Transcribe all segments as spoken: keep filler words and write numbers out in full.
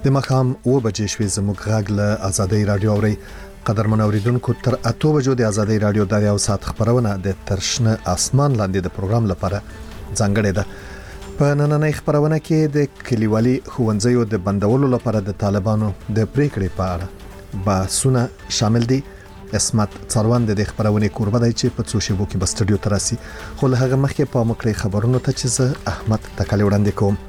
د مخام و بجې شوې زموږ غږ له آزادۍ رادیو اوري. قدرمن اوریدونکو تر اته بجو د آزادۍ رادیو د یو ساعت خبرونه د ترشنه اسمان لاندې د پروګرام لپاره ځانګړې ده. په نننۍ خبرونه کې د کلیوالي ښوونځیو د بندولو لپاره د طالبانو د پریکړې په اړه بحثونه شامل دي. اسمت څاروان د خبرونه کوربه دی چې په څو شیبو کې په سټډیو تراسي، خو له هغه مخکې په مکړې خبرونو ته چې زه احمد تکلی وړاندې کوم.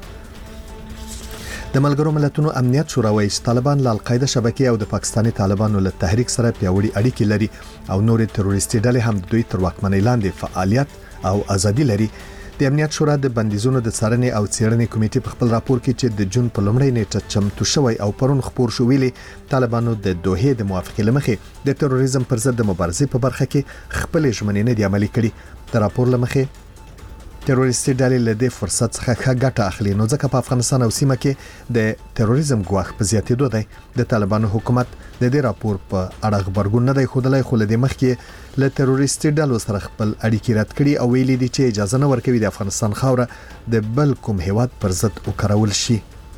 د ملګرو ملتونو امنیت شورا وایي چې طالبان له القاعده شبکې او د پاکستاني طالبانو له تحریک سره پیاوړي اړیکې لري او نورې تروریستي ډلې هم دوی تر واکمنۍ لاندې فعالیت او ازادي لري. د امنیت شورا د بندیزونو د څارنې او څېړنې کمیټې په خپل راپور کې چې د جون په لومړۍ نیټه چمتو شوی او پرون خبر شو ویلي طالبانو د دوحې د موافقې لمخې د تروریزم پر ضد د مبارزې په برخه کې خپل ژمنې نه دي عملي کړي. د راپور لمخې تروریستي ډلې له دې فرصت څخه ښه ګټه اخلي، نو ځکه په افغانستان او سیمه کې د تروریزم ګواښ په زیاتېدو دی. د طالبانو حکومت د دې راپور په اړه خبرګون نه دی ښودلی، خو له دې مخکې له تروریستي ډلو سره خپل اړیکې رد کړي او ویلي دي چې اجازه نه ورکوي د افغانستان خاوره د بل کوم هیواد پر ضد وکارول شي.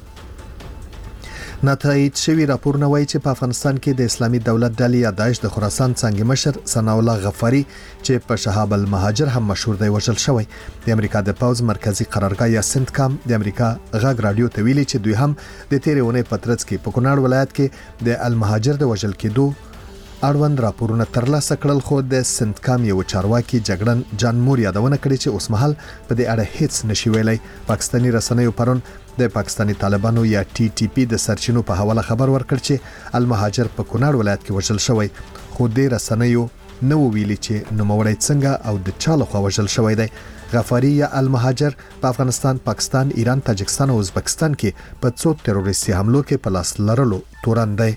نتایج شوی راپورونه وایي چې په افغانستان کې د اسلامي دولت ډلې یا داعش د خراسان څنګه مشر ثناء الله غفاری چې په شهاب المهاجر هم مشهور دی وژل شوی. د امریکا د پوز مرکزی قرارګاه یا سنتکام د امریکا غږ رادیو ته ویلي چې دوی هم د تیرې ونې په ترڅ کې په کونړ ولایت کې د المهاجر د وژل کېدو اړوند راپورونه ترلاسه کړل، خو د سنتکام یو چارواکي جګړن جان مور یادونه کړې چې اوس مهال په دې اړه هیڅ نشي ویلای. پاکستاني رسنیو پرون د پاکستاني طالبانو یا ټي ټي پی د سرچینو په حواله خبر ورکړ چې المهاجر په کونړ ولایت کې وژل شوی، خو د رسنیو نو ویلي چې نوموړی څنګه او د چا لخوا وژل شوی دی. غفاری یا المهاجر په افغانستان، پاکستان، ایران، تاجکستان او ازبکستان کې په څو تروریستي حملو کې په لاس لرلو تورن دی.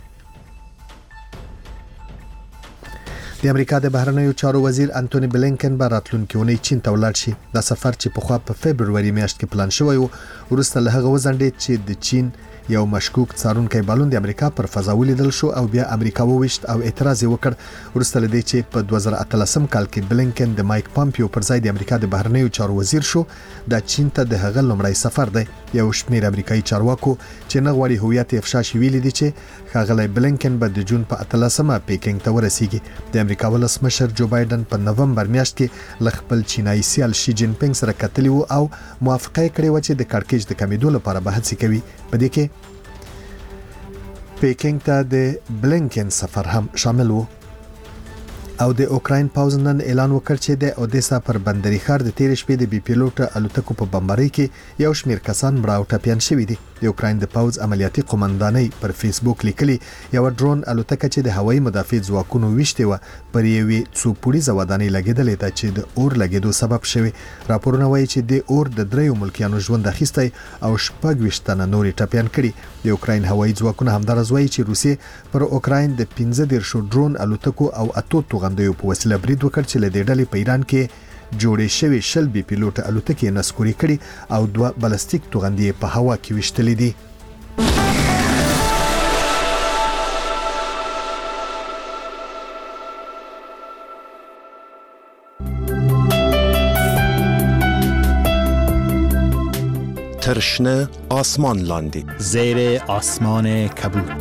د امریکا د بهرنیو چارو وزیر انټونی بلینکن به راتلونکي اونۍ چین ته ولاړ شي. دا سفر چې په خوا په فبرवरी میاشت کې پلان شوی و، وروسته له هغه وځنډېد چې د چین یو مشکوک څارونکی بالون د امریکا پر فضا ولیدل شو او بیا امریکا وویشت او اعتراض وکړ. وروسته له دې چې په دوه زره اتلسم کال کې بلینکن د مایک پامپیو پر ځای د امریکا د بهرنیو چارو وزیر شو، دا چین ته د هغه لومړی سفر دی. یو شمېر امریکایي چارواکو چې نه غواړي هویت افشا شي ویلي دي چې ښاغلی بلینکن به د جون په اتلسمه پیکینګ ته ورسیږي. د امریکا ولسمشر جو بایدن په نومبر میاشت کې له خپل چینایي سیال شي جین پینګ سره کتلي وو او موافقه کړې و چې د کړکېچ د کمیدو لپاره به هڅې کوي. په دې کې پیکینګ ته د بلینکن سفر هم شامل وو. او د اوکراین پوز نن اعلان وکړ چې د اودیسا پر بندري ښار د تیر شپې د بي پیلوټ الوتکو په بمبارۍ کې یو شمېر کسان مړه او ټپیان شوي دي. د اوکراین د پوز عملیاتي قومندانۍ پر فیسبوک لیکلي یو ډرون الوتکه چې د هوایي مدافع ځواکونو ویشتې و پر یوې څو پوړیزه ودانۍ لګېدلې ده چې د اور لګېدو سبب شوی. راپورونه وایي چې د اور د دریو ملکیانو ژوند اخیستی او شپږ ویشت تنه نورې ټپیان کړي. د اوکراین هوایي ځواکونه همدارس وایي چې روسیې پر اوکراین د پنځه دېرشو ډرون الوتکو او اتو توغندیو په وسیله برید وکړ چې له دې ډلې په ایران کې جوړې شوې شل بي پیلوټ الوتکې نسکوري کړي او دوه بلستیک توغندي په هوا کې وشتلې دي. ترشنه آسمان لاندی زیر آسمان کبود.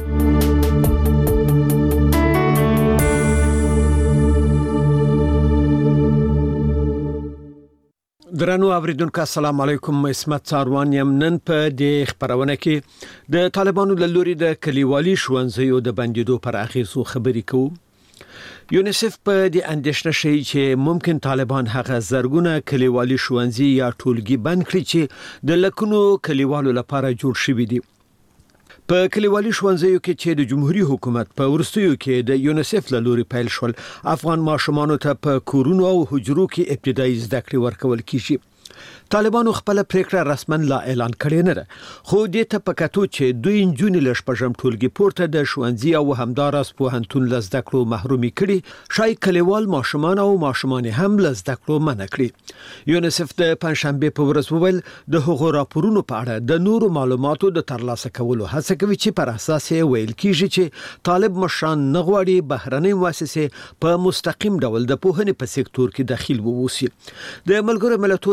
درنو اوریدونکو السلام علیکم. اسمت څاروان یم. نن په دې خبرونه کې د طالبانو له لوري د کلیوالي ښوونځیو د بندیدو پر اغیزو خبرې کوو. یونیسف په دې اندېښنه شي چې ممکن طالبان هغه زرګونه کلیوالي ښوونځي یا ټولګي بند کړي چې د لکونو کلیوالو لپاره جوړ شوي دي. په کلیوالي ښوونځیو کې چې د جمهوریت حکومت په ورستیو کې د یونیسف له لوري پیل شول، افغان ماشومانو ته په کورونو او حجرو کې ابتدایي زده کړې ورکول کیږي. طالبانو خپل پریکړه رسمن لا اعلان کړې نه ده، خو دې ته پکاتو چې دوی انجونې له شپږم ټولګي پورته د ښوونځي او همداراز پوهنتون له زده کړو محرومي کړي، شای کلیوال ماشومان او ماشومان هم له زده کړو منع کړي. یونیسف د پنځشنبه په ورځ وویل د هغو راپورونو په اړه د نورو معلوماتو د ترلاسه کولو هڅه کوي چې پر اساس یې ویل کیږي چې طالب مشران نه غواړي بهرنۍ مؤسسې په مستقیم ډول د پوهنې په سکتور کې دخیل ووسی. د ملګرو ملتونو د ماشومان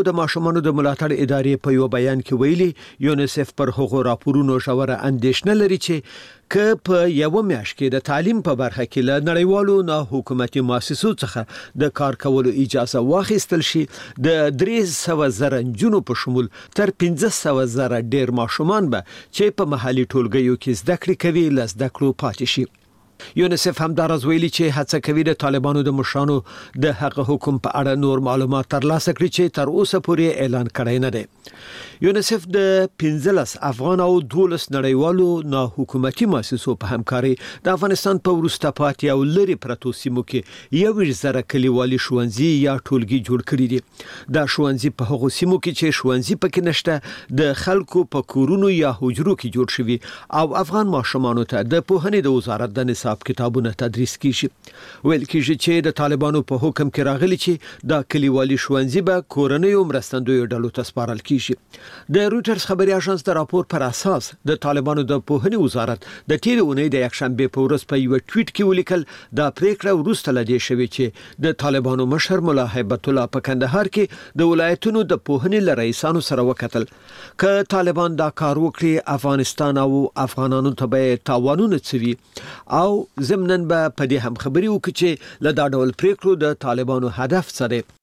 ماشومانو د ملاتړ ادارې په یو بیان کې ویلي یونیسف پر هغو راپورونو ژوره اندېښنه لري چې که په یو میاشت کې د تعلیم په برخه کې له نړیوالو نه حکومتي مؤسسو څخه د کار کولو اجازه واخیستل شي د درې سوه زره نجونو په شمول تر پنځه سوه زره ډیر ماشومان به چې په محلي ټولګیو کې زده کړې کوي له زده کړو پاتې شي. یونیسف همدارز ویلي چې هڅه کوي د طالبانو د مشرانو د حق حکم په اړه نور معلومات ترلاسه کړي چې تر اوسه پورې اعلان کړی نه دی. یونیسف د پنځلس افغان او دولس نړیوالو نه حکومتي مؤسسو په همکاري د افغانستان په وروسته پاتې او لري پرتو سیمو کې یو زره کلیوالي ښوونځي یا ټولګي جوړ کړي دي. دا ښوونځي په هغو سیمو کې چې ښوونځي پکې نشته د خلکو په کورونو یا حجرو کې جوړ شوي او افغان ماشومانو ته د پوهنې د وزارت د نصاب کتابونه تدریس کیږي. ویل کیږي چې د طالبانو په حکم کې راغلي چې دا کلیوالي ښوونځي به کورنیو مرستندویو ډلو ته سپارل کیږي. د رويټرز خبري اژانس د راپور پر اساس د طالبانو د پوهنې وزارت د تیر اونۍ د یکشنبه په ورځ په یو ټویټ کې ولیکل دا پریکړه وروسته لدی شوې چې د طالبانو مشر مولا هیبت الله په کندهار کې د ولایتونو د پوهنې لرئیسانو سره وکتل. که طالبان دا کار وکړي افغانستان او افغانانو ته به تاوانونه چوي او زمنن به په دې هم خبري وکړي چې له دا ډول پریکړو د طالبانو هدف څه دی.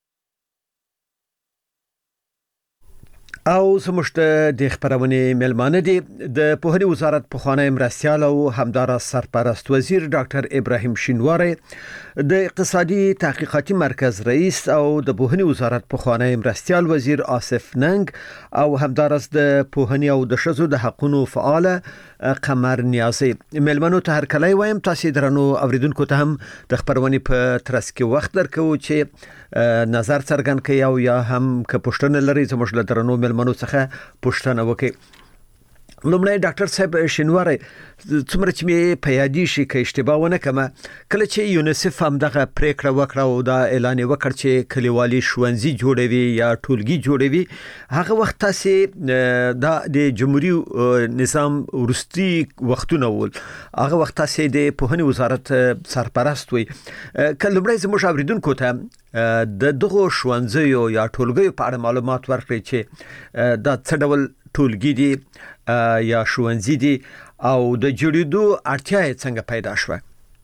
او زموږ د خبرونه ملمانه دي د پوهنې وزارت پخوانی مرستیال او همدارس سرپرست وزیر ډاکټر ابراهیم شینواری د اقتصادي تحقیقاتي مرکز رئیس او د پوهنې وزارت پخوانی مرستیال وزیر آصف ننګ او همدارس د پوهنې او د شذو د حقوقو فعال قمر نیازي ملمنو ته هر کله وایم تاسو درنو اوریدونکو ته هم د خبرونه په ترڅ کې وخت درکو چې نظر څرګند کړي او یا هم که پښتنه لري زموږ له درنو ملمنو څخه پښتنه وکړي. لومړی ډاکټر صاحب شینواری څومره چې مې په یادی شي کې اشتباه ونه کمه کله چې یونیسف هم دغه پریکړه وکړه او دا اعلان وکړ چې کلیوالي ښوونځي جوړوي یا ټولګي جوړوي هغه وخت تاسو د جمهوریت نظام ورستي وختونه ول هغه وخت تاسو د پوهنې وزارت سرپرست وي کله لومړی زموږ اوریدونکو ته د دغه ښوونځیو یا ټولګیو په اړه معلومات ورکړي چې دا څه ډول ټولګي دي یا ښوونځي دي او د جوړېدو اړتیا یې څنګه پیدا شوه.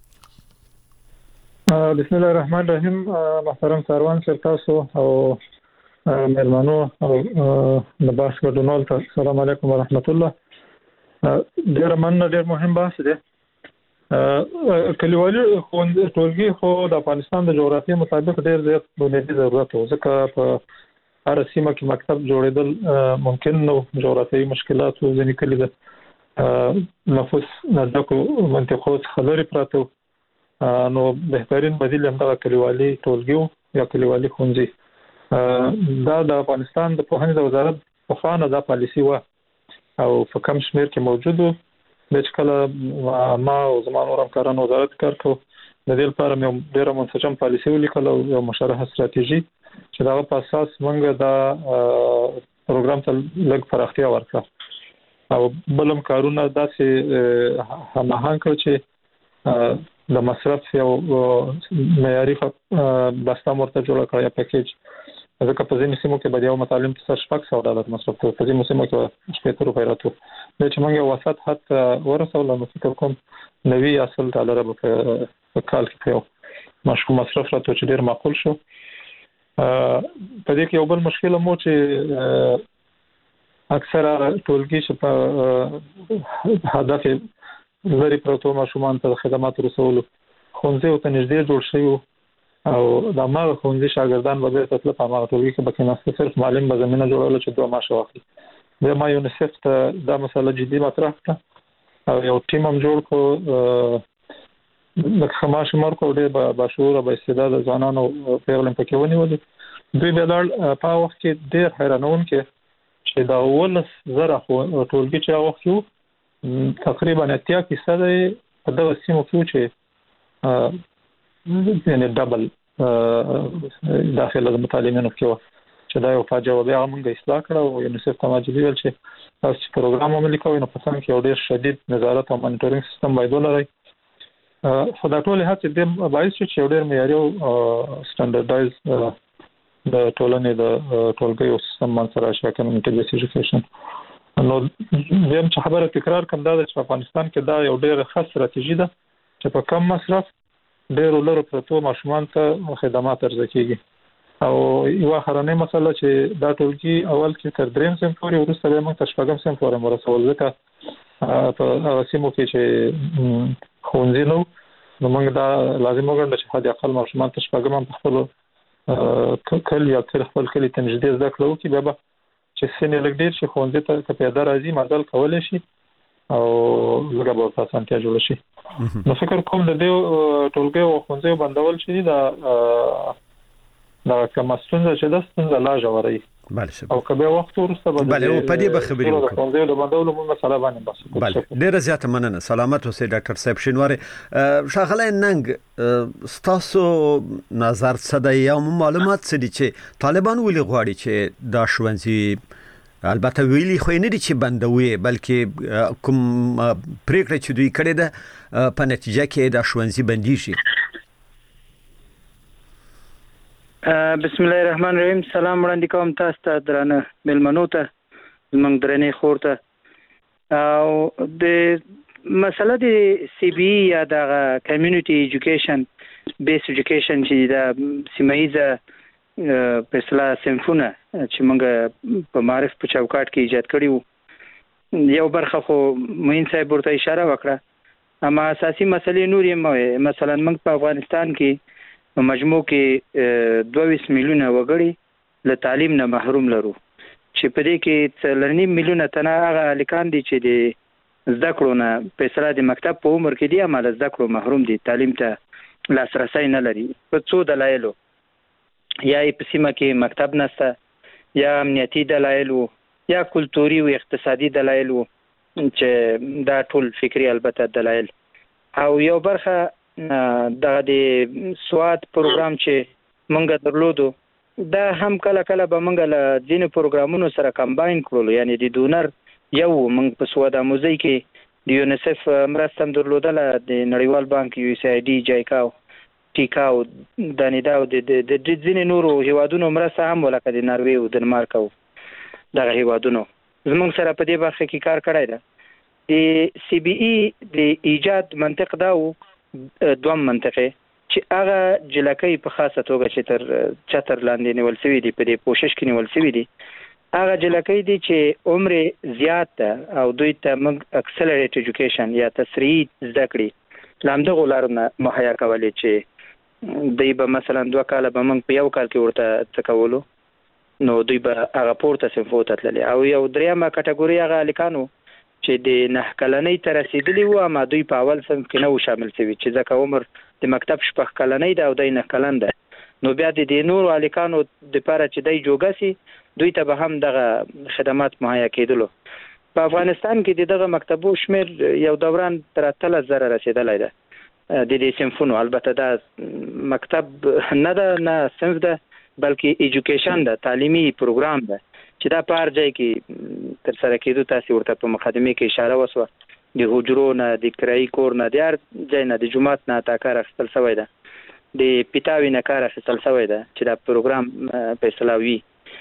بسم الله الرحمن الرحیم. محترم سروان صاحب تاسو او مهربانو او د باس ګډونوال ته السلام علیکم ورحمت الله. ډیر مننه ډیر مهم بحث دی. کلیوالي ټولګي خو د افغانستان د جغرافیې مطابق ډیر زیات بنیادی ضرورت و ځکه په هر سیمه کې مکتب جوړېدل ممکن نو جغرافیایي مشکلات او ځینې کلی د نفوس نزدکو منطقو څخه لري پراته نو بهترین بدیل هم د کلیوالي ټولګي یا کلیوالي ښوونځي دا د افغانستان د پوهنې د وزارت په خانه دا پالیسی و او په کم شمیر کې موجود و د کله ما او زمانو همکارانو وزارت کار کو د دې لپاره مې ډیره منسجم پالیسی ولیکل او یو مشرحه استراتیژي چې دا په اساس موږ دا پروګرام ته لږ پراختیا ورکړه او بلم کارونه داسې هماهنګ کړ چې د مصرف یو معیاري بسته مرته جوړه کړه یا پیکیج ځکه په ځینې سیمو کې به یو متعلم ته شپږ سوه ډالر مصرف کوي په ځینې سیمو کې شپږ روپۍ راته د چې موږ یو وسط حد ورسول نو فکر کوم نوي اصل ډالر په کال کې یو مشکو مصرف راته چې ډیر معقول شو. په دې کې یو بل مشکل مو چې اکثره ټولګي چې په هدف لري پروتو ماشومان ته خدمات رسول خونځي او ته نږدې جوړ شي او د ما خونځي شاګردان به د تطلب په هغه ټولګي کې بکې نه صرف معلم به زمينه جوړول چې دوه ماشه واخلي. د ما یونیسف ته دا مسله جدي مطرح کړه او یو ټیم هم جوړ کو د خماش مرکو ډېر باشعور او استعداد ځوانانو پیغلم پکې ونیول. دوی به دا په وخت کې ډېر حیرانون کې چې دا ولس زره ټولګي چې هغه وخت تقریبا اتیا فیصد په دغه سیمو کې چې یعنی ډبل داخله د متعلمینو کې چې دا یو فاجعه و بیا موږ اصلاح کړو او یونیسف ته ماجبي ویل چې تاسو پروګرام عملي کوئ نو په سم کې یو ډېر شدید نظارت او مانیټورینګ سیستم باید ولرئ. خو دا ټول هڅې د باعث چې یو ډېر معیاري او سټانډرډایز د ټولنې د ټولګي سیستم باندې راشي کمیونټي بیس ایجوکیشن. نو زم چې خبره تکرار کوم دا چې په افغانستان کې دا یو ډېر ښه ستراتیژي ده چې په کم مصرف ډېر لرو پروتو ماشومان ته خدمات ارزه کیږي. او یو خرانه مسله چې دا ټولګي اول کې تر دریم سم پورې ورسته به موږ تشپږم سم پورې مرسول ځکه په سیمو کې چې خونځي نو نو موږ دا لازم وګڼل چې حد اقل ماشومان تشپږم په خپل کل یا تر خپل کلی تنجدي زده کړو کې به چې سینې لګ ډیر چې خونځي ته پیدا راځي مدل کول شي او لږه به تاسو انتیا جوړ شي. نو فکر کوم د دې ټولګي او خونځي بندول شي دا دا کوم ستونزه چې د ستونزه لا جوړي. بله او کبه وخت ورسته به بله او په دې به خبرې وکړو. خونځي له بندولو موږ مسله باندې بس. بله ډیره زیاته مننه. سلامت اوسئ ډاکټر صاحب شینواری. شاغله ننګ ستاسو نظر څه دی یا معلومات څه دي چې طالبان ولې غواړي چې دا ښوونځي البته ویلي خو نه دي چې بندوي بلکې کوم پریکړه چې دوی کړې ده په نتیجه کې دا ښوونځي بنديږي. بسم الله الرحمن الرحیم. سلام وړاندې کوم تاسو ته درنه ملمنو ته زمونږ درنې خور ته. او د مسله د سی بی یا د کمیونټي ایجوکیشن بیس ایجوکیشن چې د سیمایي په اصطلاح صنفونه چې موږ په معرف په چوکاټ کې ایجاد کړی وو یو برخه خو معین صاحب ورته اشاره وکړه. اما اساسي مسلې نور یې مثلا موږ په افغانستان کې په مجموع کې دوه میلیونه وګړي له تعلیم نه محروم لرو چې په دې کې څلورنیم میلیونه تنه هغه الکان دي چې د زده کړو نه په اصطلاح د مکتب په عمر کې دي اما له زده کړو محروم دي تعلیم ته لاسرسی نه لري په څو دلایلو. یا په سیمه کې مکتب نشته یا امنیتي دلایلو یا کلتوري او اقتصادي دلایلو چې دا ټول فکری البته دلایل. او یو برخه دا د سواد پروګرام چې مونږ درلودو دا هم کله کله به مونږ له ځینو پروګرامونو سره کمباین کړو یعنی د دونر یو مونږ په سواد آموزي کې د یونیسف مرسته درلودله د نړیوال بانک یو اس ای ډي جایکاو ټیکاو د نیدا او د د ځینې نورو هیوادونو مرسته هم ولکه د ناروې او دنمارک او دغه هیوادونو زموږ سره په دې برخه کې کار کړی دی. د سی بی ای د ایجاد منطق دا و دوم منطقه چې هغه جلکې په خاصه توګه چې تر چتر لاندې نیول شوی دی په دې کوشش کې نیول شوی دی هغه جلکې دي چې عمر زیات ده او دوی ته موږ اکسلریټ ایجوکیشن یا تسریعي زده کړې لامده غولارونه مهیا کولې چې دوی به مثلا دوه کاله به موږ په یو کال کې ورته څه کولو نو دوی به هغه پورته صنفو ته تللی او یو دریمه کټګوري هغه هلکانو چې د نه کلنۍ ته رسېدلي وو اما دوی په اول صنف کې نه وو شامل شوي چې ځکه عمر د مکتب شپږ کلنۍ ده او دی نه کلن ده نو بیا د دې نورو هلکانو دپاره چې دی جوګه سي دوی ته به هم دغه خدمات مهیا کېدلو. په افغانستان کې د دغه مکتبو شمیر یو دوران تر اتلس زره رسېدلی ده د دې صنفونو. البته دا مکتب نه ده نه صنف ده بلکې ایجوکیشن ده تعلیمي پروګرام ده چې دا په هر ځای کې تر سره کېدو تاسې ورته په مقدمې کې اشاره وسوه د حجرو نه د کرایي کور نه د هر ځای نه د جومات نه تا کار اخیستل شوی ده د پیتاوي نه کار اخیستل شوی ده چې دا پروګرام په اصطلاح وي.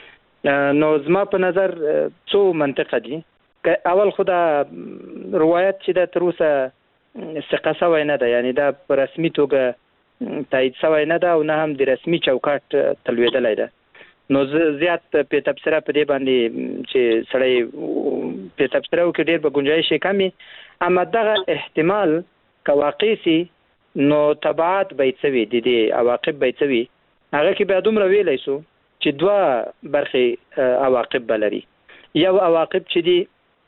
نو زما په نظر څو منطقه دي. اول خو دا روایت چې دا تر اوسه ثقه شوی نه ده یعنی دا په رسمي توګه تایید شوی نه ده او نه هم د رسمي چوکاټ تلویدلی ده. نو زیات په تبصره په دې باندې چې سړی په تبصره وکړي ډېر به گنجایش یې کمي اما دغه احتمال که واقع سي نو تبعات به یې څه وي د دې عواقب به یې څه وي هغه کې بیا دومره ویلی سو چې دوه برخې عواقب به لري. یو عواقب چې دي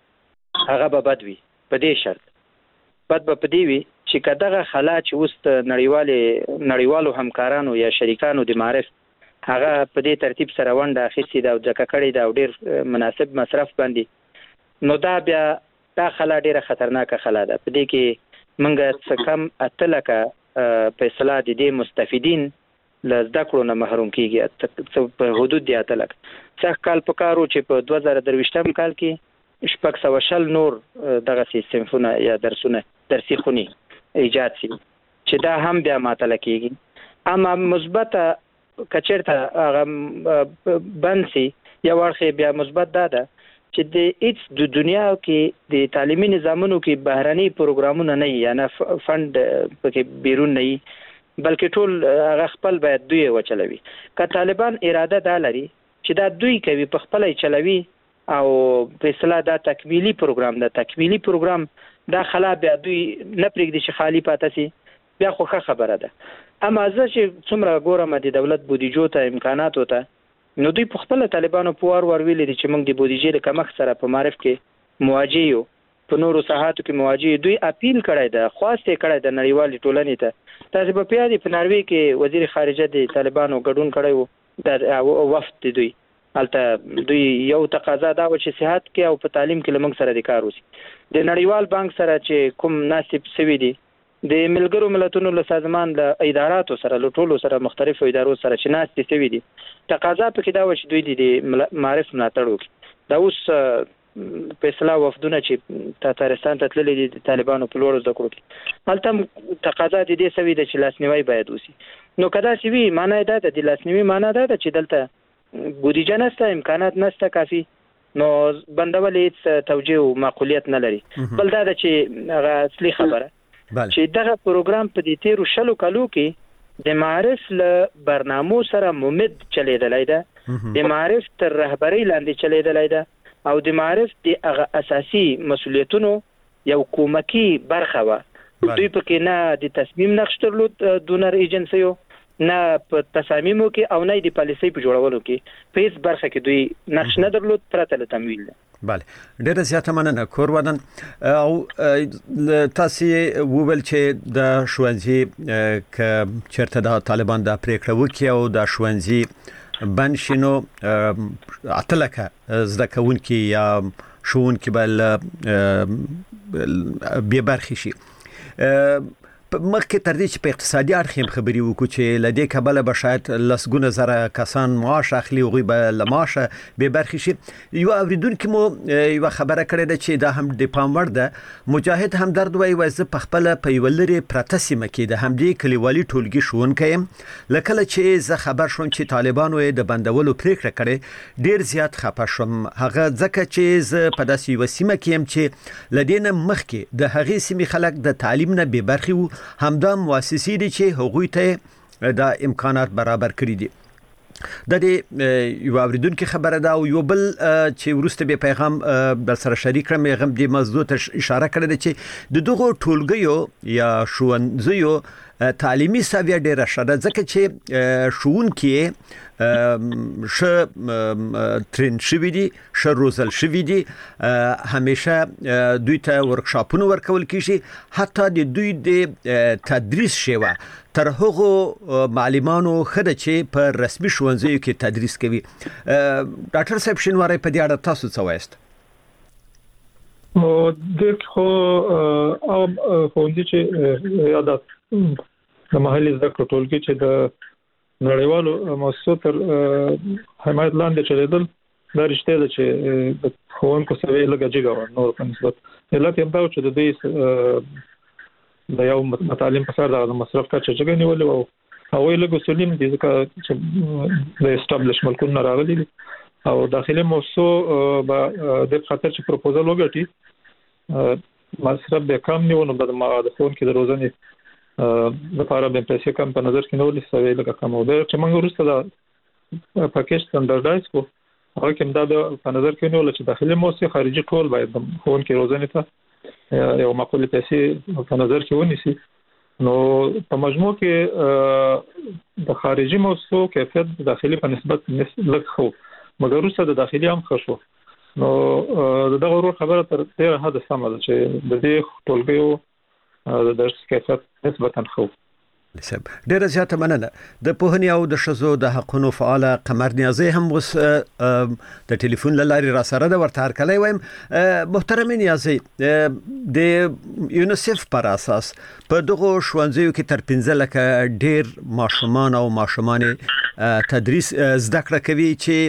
هغه به بد وي په دې شرط بد به په دې وي چې که دغه خلا چې اوس نړیوالې نړیوالو همکارانو یا شریکانو د معرف هغه په دې ترتیب سره ونډه اخیستې ده او ځکه کړې ده او ډېر مناسب مصرف باندې نو دا بیا دا خلا ډېره خطرناکه خلا ده. په دې کې موږ څه کم اته لکه په اصطلاح د دې مستفیدین له زده کړو نه محروم کېږي په حدود د اته لکه. سږ کال په کار و چې په دوه زره درویشتم کال کې شپږ سوه شل نور دغسې صنفونه یا درسونه درسي خونې ایجاد شي چې دا هم بیا معطله کېږي. اما مثبته کچرته هغه بنسي یا ورخه بیا مثبت ده چې د هیڅ د دنیا کې د تعلیمي نظامونو کې بهراني پروګرامونه نه یا نه فند پکې بیرون نه بلکې ټول هغه خپل باید دوی وچلوي. که طالبان اراده دا لري چې دا دوی کوي په خپل چلوي او په اصطلاح دا تکمیلی پروګرام دا تکمیلی پروګرام دا خلا بیا دوی نه پرېږدي چې خالی پاتې سي بیا خو خبره ده. اما زه چې څومره ګورم د دولت بودیجو ته امکانات وته نو دوی په خپل طالبانو په ور ور ویلي چې موږ د بودیجې د کمښت سره په معرف کې مواجه یو په نورو ساحاتو کې مواجه. دوی اپیل کړی ده خواسته کړی ده نړیوالې ټولنې ته. تاسو په پیادي په ناروی کې وزیر خارجه د طالبانو ګډون کړی وو د وفد دوی البته دوی یو تقاضا دا و چې صحت کې او په تعلیم کې لمنګ سره د کار وسی. د نړیوال بانک سره چې کوم ناسب سوي دي د ملګرو ملتونو له سازمان له اداراتو سره له ټولو سره مختلفو ادارو سره چې ناسب سوي دي تقاضا پکې دا و چې دوی د معرف ملاتړ وکړي. دا اوس په اصطلاح وفدونه چې تاتارستان ته تللي دي د طالبانو په لور زده کړو کې هلته تقاضا د دې سوي د چې لاسنیوي باید وسی. نو کدا سی وی معنی دا د لاسنیوي معنی دا چې دلته بودیجه نسته امکانات نسته کافي نو بندول هیڅ توجیه او معقولیت نه لري. بل دا چې هغه اصلي خبره چې دغه پروګرام په دې تیرو شلو کالو کې د معرف له برنامو سره ممد چلیدلای ده د معرف تر رهبری لاندې چلیدلای ده او د معرف د هغه اساسي مسولیتونو یو کومکی برخه و. دوی پکې نه د تصمیم نقش درلود دونر ایجنسیو نه په تصامیمو کې او نه د پالیسۍ په جوړولو کې په هیڅ برخه کې دوی نقش نه درلود پرته له تمویل. بله ډیره زیاته مننه کورودن. او تاسو وویل چې د ښوونځي ک چیرته د طالبان د پریکړه وکي او د ښوونځي بنشینو اتلکه زده کوونکي یا شوونکي بل به برخي شي. مخکې تر دې چې په اقتصادي اړخ هم خبري وکړو چې لدې کبله به شاید لسګونه زره کسان معاش اخلي او غوي به لماشه به برخي شي. یو اوریدونکو مو یو خبره کړې ده چې دا هم د پاموړ ده مجاهد هم درد وای وځ په خپل په ویلري پرتسمه کې د همدې کلیوالي ټولګي شونکې لکه چې زه خبر شوم چې طالبانو د بندولو پریکړه کړې ډیر زیات خپه شوم. هغه ځکه چې ز په داسې وسیمه کې هم چې لدینه مخکې د هغې سیمې خلک د تعلیم نه به برخي وو همدا مؤسسې دي چې هغوی ته د امکانات برابر کړی دي. د دې یو اوریدونکو خبره ده او یو بل چې ورسته به پیغام بل سره شریک کړم یې غم د موضوع ته اشاره کړې ده چې د دغه ټولګیو یا شوونځیو تعلیمي سویه ډیره شته ځکه چې شوونکي ش ترین شوی دي ش روزل شوی دي همیشه دوی ته ورکشاپونه ورکول کیږي حتی د دوی د تدریس شوه تر هغه معلمانو خده چې په رسمي ښوونځیو کې تدریس کوي. ډاکټر صاحب شینواری په دې اړه تاسو څه وایست؟ او د خو او ښوونځي چې یاد د محلي زده کړو ټولګي چې د نړیوالو مؤسسو تر حمایت لاندې چلیدل دا رښتیا ده چې د ښوونکو سویه لږه جګه نور په نسبت علت یې دا چې د دې د یو متعلم په سر د مصرف کچه جګه نیولې او هغوی لږ اصولي دي ځکه چې د اسټابلیش ملکونه راغلي دي او داخلي مؤسسو به د خاطر چې پروپوزل وګټي مصرف به کم نیو نو د ښوونکي د روزنې لپاره به پیسې کم په نظر کې نیول سوي لکه کوم او چې موږ وروسته دا پاکیج سټانډرډایز کو هغه کوم دا په نظر کې نیول چې داخلي مؤسسه خارجي ټول باید ښوونکي روزنې ته یو معقوله پیسې په نظر کې ونیسي. نو په مجموع کې د خارجي مؤسسو کیفیت داخلي په نسبت لږ خو مګر وروسته د داخلي هم ښه شو. نو دغه ورو خبره تر ډیره حد سمه ده چې د دې ټولګیو د درس کیفیت نسبتاً خو. ډیره زیاته مننه. د پوهنې او د ښځو د حقونو فعال قمر نیازی هم اوس د ټلیفون له لارې را سره ده ورته هرکلی وایم. محترم نیازی د یونیسف پر اساس په دغو ښوونځیو کې تر پنځه لکه ډیر ماشومان او ماشومانې تدریس زده کړه کوي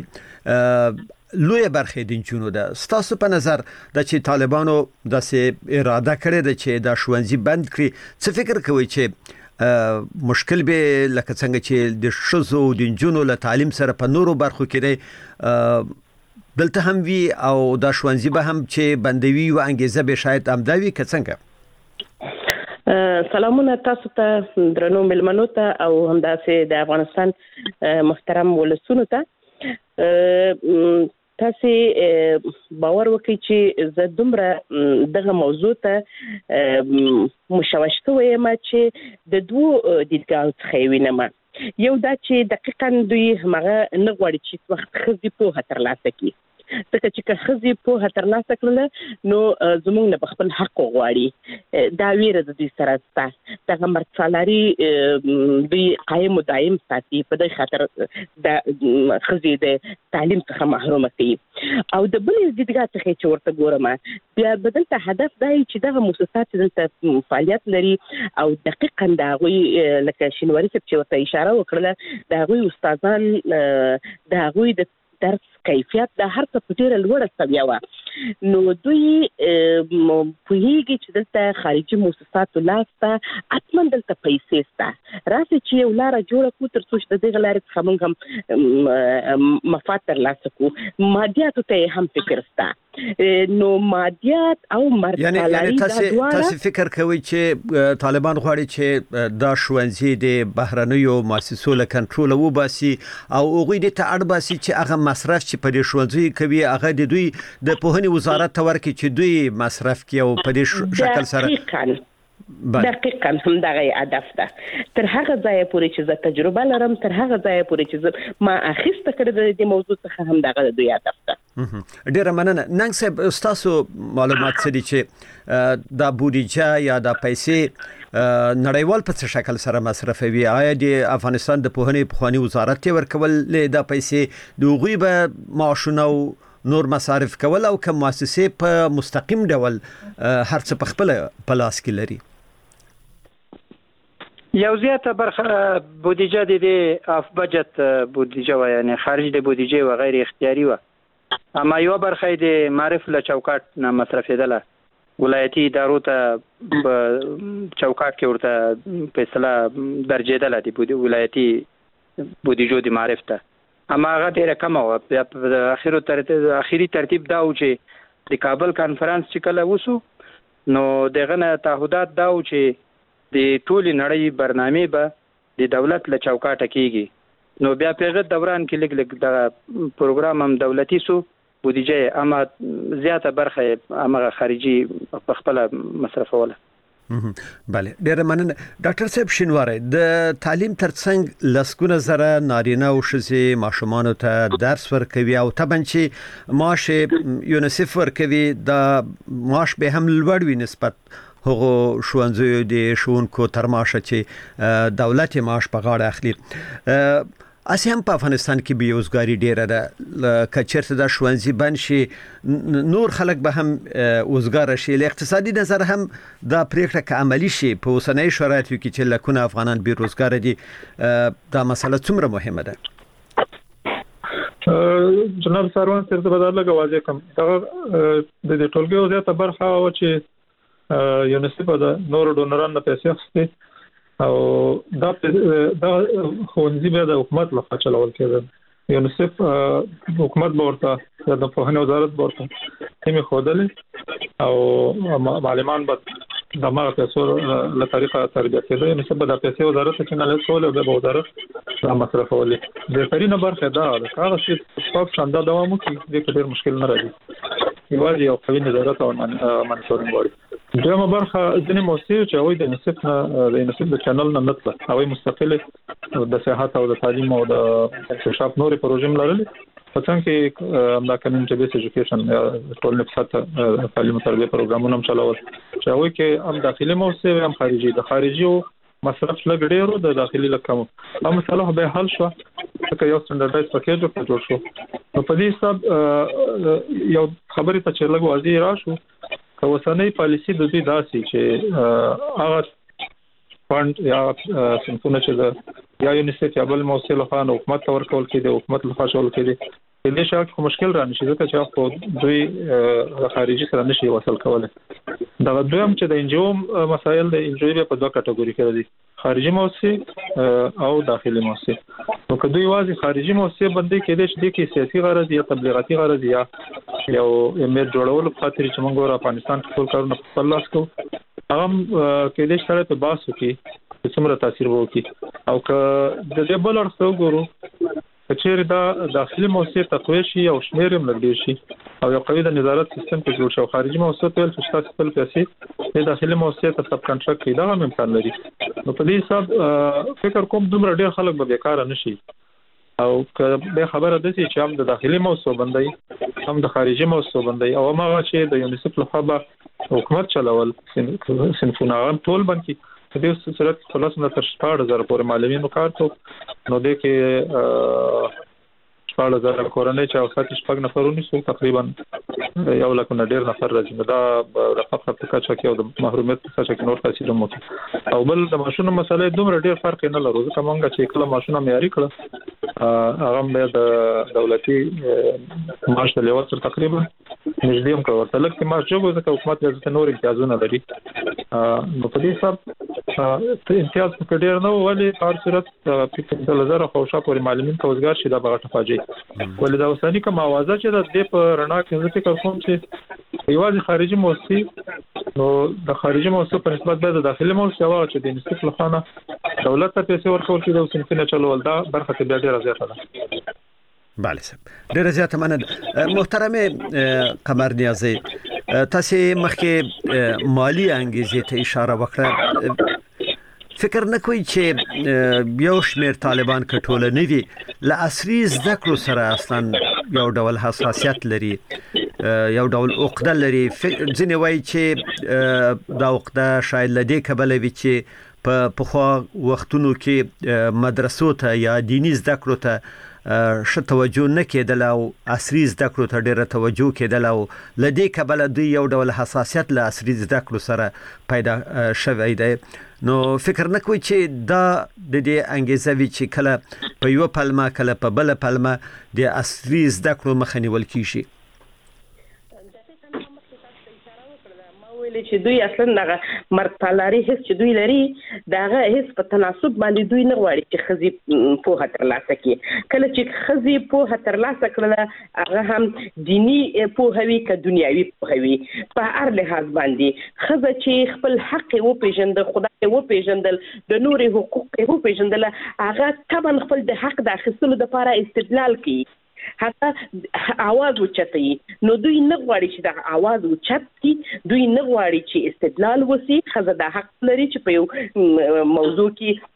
چې لوی برخه د انچونو ده. ستاسو په نظر د چې طالبانو داسې اراده کړې ده چې دا ښوونځي بند کړي څه فکر کوي چې مشکل به لکه څنګه چې د شذو د جنونو له تعلیم سره په نورو برخو کې دی دلته هم وی او د شوانزي به هم چې بندوي او انګیزه به شاید امداوي که څنګه. سلامونه تاسو ته درنو ملمنو ته او همداسې د افغانستان محترم ولسونو ته. تاسو باور وکړئ چې زه دومره دغه موضوع ته مشوش شوم چې د دوه دیدګاو څخه وینم. یو دا چې دقیقاً دوی هغه نه غواړي چې وخت خزي په ترلاسه کړي، ځکه چې خزي په ترلاسه کړل نو زموږ نه خپل حق غواړي. دا ویره د دې سره ستا دغه مرڅالاري دوی قائم دائم ساتي، په دې خاطر د خزي د تعلیم څخه محروم کوي. او د بل دیدګا څخه چې ورته ګورم بیا بدلته هدف دی چې دغه مؤسسات دلته فعالیت لري او دقیقاً دا غوي لکه شینواری چې ورته اشاره وکړه دا غوي استادان دا غوي د درس کیفیت د هر څه په ډیره لوړه سویه وه. نو دوی پوهیږي چې دلته خارجي مؤسساتو لاسته حتما دلته پیسې سته، راسي چې یو لاره جوړه کړو تر څو چې د دغه لارې څخه موږ هم مفاد ترلاسه کړو. مادیاتو ته هم فکر سته، نو مادیات او مرسالاري یعنی تاسو تاسو فکر کوئ چې طالبان غواړي چې دا شوانزي د بهرنیو مؤسسو له کنټرول وباسي او هغوی د ته اړ باسي چې هغه مصرف چې په دې شوانزي کوي هغه د دوی د پوهنې وزارت ته ورکړي چې دوی مصرف کوي او په دې شکل سره دقیقاً هم دغه هدف ده. تر هغه ځای پورې چې زه تجربه لرم، تر هغه ځای پورې چې ما اخیسته کړې د دې موضوع څخه هم دغه دوی هدف ده. ډیره مننه. ننګ صاحب تاسو معلومات څه دي چې دا بودیجه یا دا پیسې نړیوال په څه شکل سره مصرفوي؟ آیا د افغانستان د پوهنې پخوانی وزارت ته ورکول دا پیسې د غوی به معاشونه او نور مصارف کول او کوم مؤسسه په مستقیم ډول هر څه په خپل پلاس کې لري؟ یو زیاته برخه بودیجه د دې اف بجټ بودیجه و، یعنی خارج د بودیجه و غیر اختیاري و، اما یو برخه د معرف له چوکاټ نه مصرفېدله. ولایتي ادارو ته چوکاټ کې ورته فیصله درجېدله د ولایتي بودیجو د معرف ته، اما هغه ډیره کمه وه. بیا په اخرو ترتیب اخري ترتیب دا و چې د کابل کانفرنس چې کله وسو نو دغه نه تعهدات دا و چې د ټولې نړۍ برنامې به د دولت له چوکاټه کیږي. نو بیا په هغه دوران کې لږ لږ د پروګرام هم دولتي سو بودیجه، اما زیاته برخه هغه خارجي په خپل مصرفوله. بله، ډیره مننه. ډاکټر صاحب شینواری، د تعلیم ترڅنګ لسګونه زره نارینه او ښځې ماشومانو ته درس ورکوي او طبعا چې معاش یونیسف ورکوي دا معاش به هم لوړ وي نسبت هغه شوانزیو د شونکو تر معاشه چې دولت معاش په غاړه اخلي. اسی هم په افغانستان کې بیروزګاری ډیره ده، کچرته د شوانزي بند شي نور خلک به هم وزګار شي. له اقتصادي نظر هم دا پریکړه که عملی شي په اوسنۍ شرایطو کې چې لکونه افغانان بیروزګار دي، دا مسله څومره مهمه ده؟ جناب سروان صاحب ته بدل لګ واځي کوم دا د دې ټولګي زیاته برخه او چې یونیسف د نور ډونرانو پیسې اخستي او دا دا خونځي به د حکومت لخوا چلول کېده. یونیسف حکومت ورته د پوهنې وزارت ورته تیمه خودلې او معلمان به د ما پیسو له طریقه تربیه کېده. یونیسف به د پیسې وزارت څخه نه لسول او د وزارت را مصرفولې. د ترینه برخه دا د هغه چې په څنډه دوام کوي د ډېر مشکل نه راځي، یوازې یو قوي نظارت او منصورین غواړي. دویمه برخه ځینې موسسې چې هغوی د یونیسف نه د یونیسف د چینل نه نتله هغوی مستقلې د صحت او د تعلیم او د اکتشاف نورې پروژې هم لرلې، په څنګ کې همدا کمیونټي بیس ایجوکیشن یا ټولنې په سطحه تعلیم او تربیه پروګرامونه هم چلول چې هغوی کې هم داخلي موسسې هم خارجي. د خارجي مصرف لږ ډېر د داخلي لږ کم. هم مسله به حل شو چې یو سټنډرډایز پکیج جوړ شو. نو په دې حساب یو خبرې ته چې لږ واضح راشو که اوسنۍ پالیسي د دوی داسې چې هغه فند یا سمونه چې د یا یونیسف یا بل موسسه له خوا حکومت ته ورکول کېږي، حکومت له خوا شول کېږي، په دې شاک خو مشکل را نشي ځکه چې خو دوی خارجي سره نشي وصل کولای. دا دویم چې د انجوم مسایل د انجوی په دوه کټګوري کې دي. خارجي موسسه او داخلي موسسه. نو کله یوازې خارجي موسسه باندې کې د شې کې سیاسي غرض یا تبلیغاتي غرض یا یو امیر جوړول په خاطر چې موږ ور افغانستان کې ټول کارونه په خپل لاس کوو هغه کې د شړې په باسو کې څومره تاثیر وکړي او که د دې بل اړخ وګورو چې دا داخلي موسسه تقویه شي او شمیر هم لګي شي او یو قوي د نظارت سیستم په جوړ شو خارجي موسسه ټول فشار خپل پیسې د داخلي موسسه ته سب کنټراکټ کې دا هم امکان لري. نو په دې حساب فکر کوم دومره ډیر خلک به بیکاره نشي او که به خبره ده چې هم د داخلي موسسه باندې هم د خارجي موسسه باندې او هغه چې د یونیسف له خوا حکومت چلول سنفونه ټول باندې په دې صورت خلاص نه تر شپږ هزار پورې معلمینو کار ته نو د کې شپږ هزار کورنۍ چې او ساتي شپږ نفرونی سو تقریبا یو لک نه ډیر نفر راځي دا د خپل په کچا کې او د محرومیت په کچا کې نور تاثیر مو او بل د ماشونو مسلې دومره ډیر فرق نه لري ځکه مونږ چې کله ماشونه معیاري کړه هغه د دولتي معاش له وسر تقریبا نږدې هم کوي تلک چې معاش جوړ ځکه حکومت یې نور امتیازونه لري نو په دې حساب ته امتیاز په ډیر نه ولې په صورت په هزار خوشا پورې معلمین کوزګار شي دا بغټه فاجعه ولې دا اوسنی کوم اوازه چې د دې په رڼا کې زه فکر کوم چې یوازې خارجي موسسه نو د خارجي موسسه په نسبت د داخلي موسسه واغ چې د نسبت لخانه دولت ته پیسې ورکول چې د سنفینه چلول دا برخه ته ډیره زیاته ده. بله صاحب ډیره زیاته مننه. محترم قمر نیازی تاسو مخکې مالی انګیزې ته اشاره وکړه فکر نه کوي چې یو شمیر طالبان کټوله نه دي له عصري زده کړو سره اصلا یو ډول حساسیت لري یو ډول عقده لري ځینې وایي چې دا عقده شاید له دې کبله وي چې په پخوا وختونو کې مدرسو ته یا دینی زده کړو ته ش توجه نه کېدل او عصري زده کړو ته ډېره توجه کېدل او لدې کبله دوی یو ډول حساسیت له عصري زده کړو سره پیدا شوی دی. نو فکر نه کوي چې دا د دې انګیزه وی چې کله په یو پلمه کله په بل پلمه د عصري زده کړو مخه نیول کیږي. چې دوی اصلا دغه مرتلاري هیڅ چې دوی لري دغه هیڅ په تناسب باندې دوی نه غواړي چې خزي په ترلاسه کړي. کله چې خزي په ترلاسه کړل هغه هم دینی په هوی ک دنیوي په هوی په هر لحاظ باندې خزه چې خپل حق او پیژند خدای او پیژندل د نور حقوق او پیژندل هغه طبعا خپل د حق د اخیستلو لپاره استدلال کوي حتی आवाज اوچتي نو دوی نه غواړي چې دا आवाज اوچتي دوی نه غواړي چې استدلال وسی خزه د حق لري چې په یو موضوع کې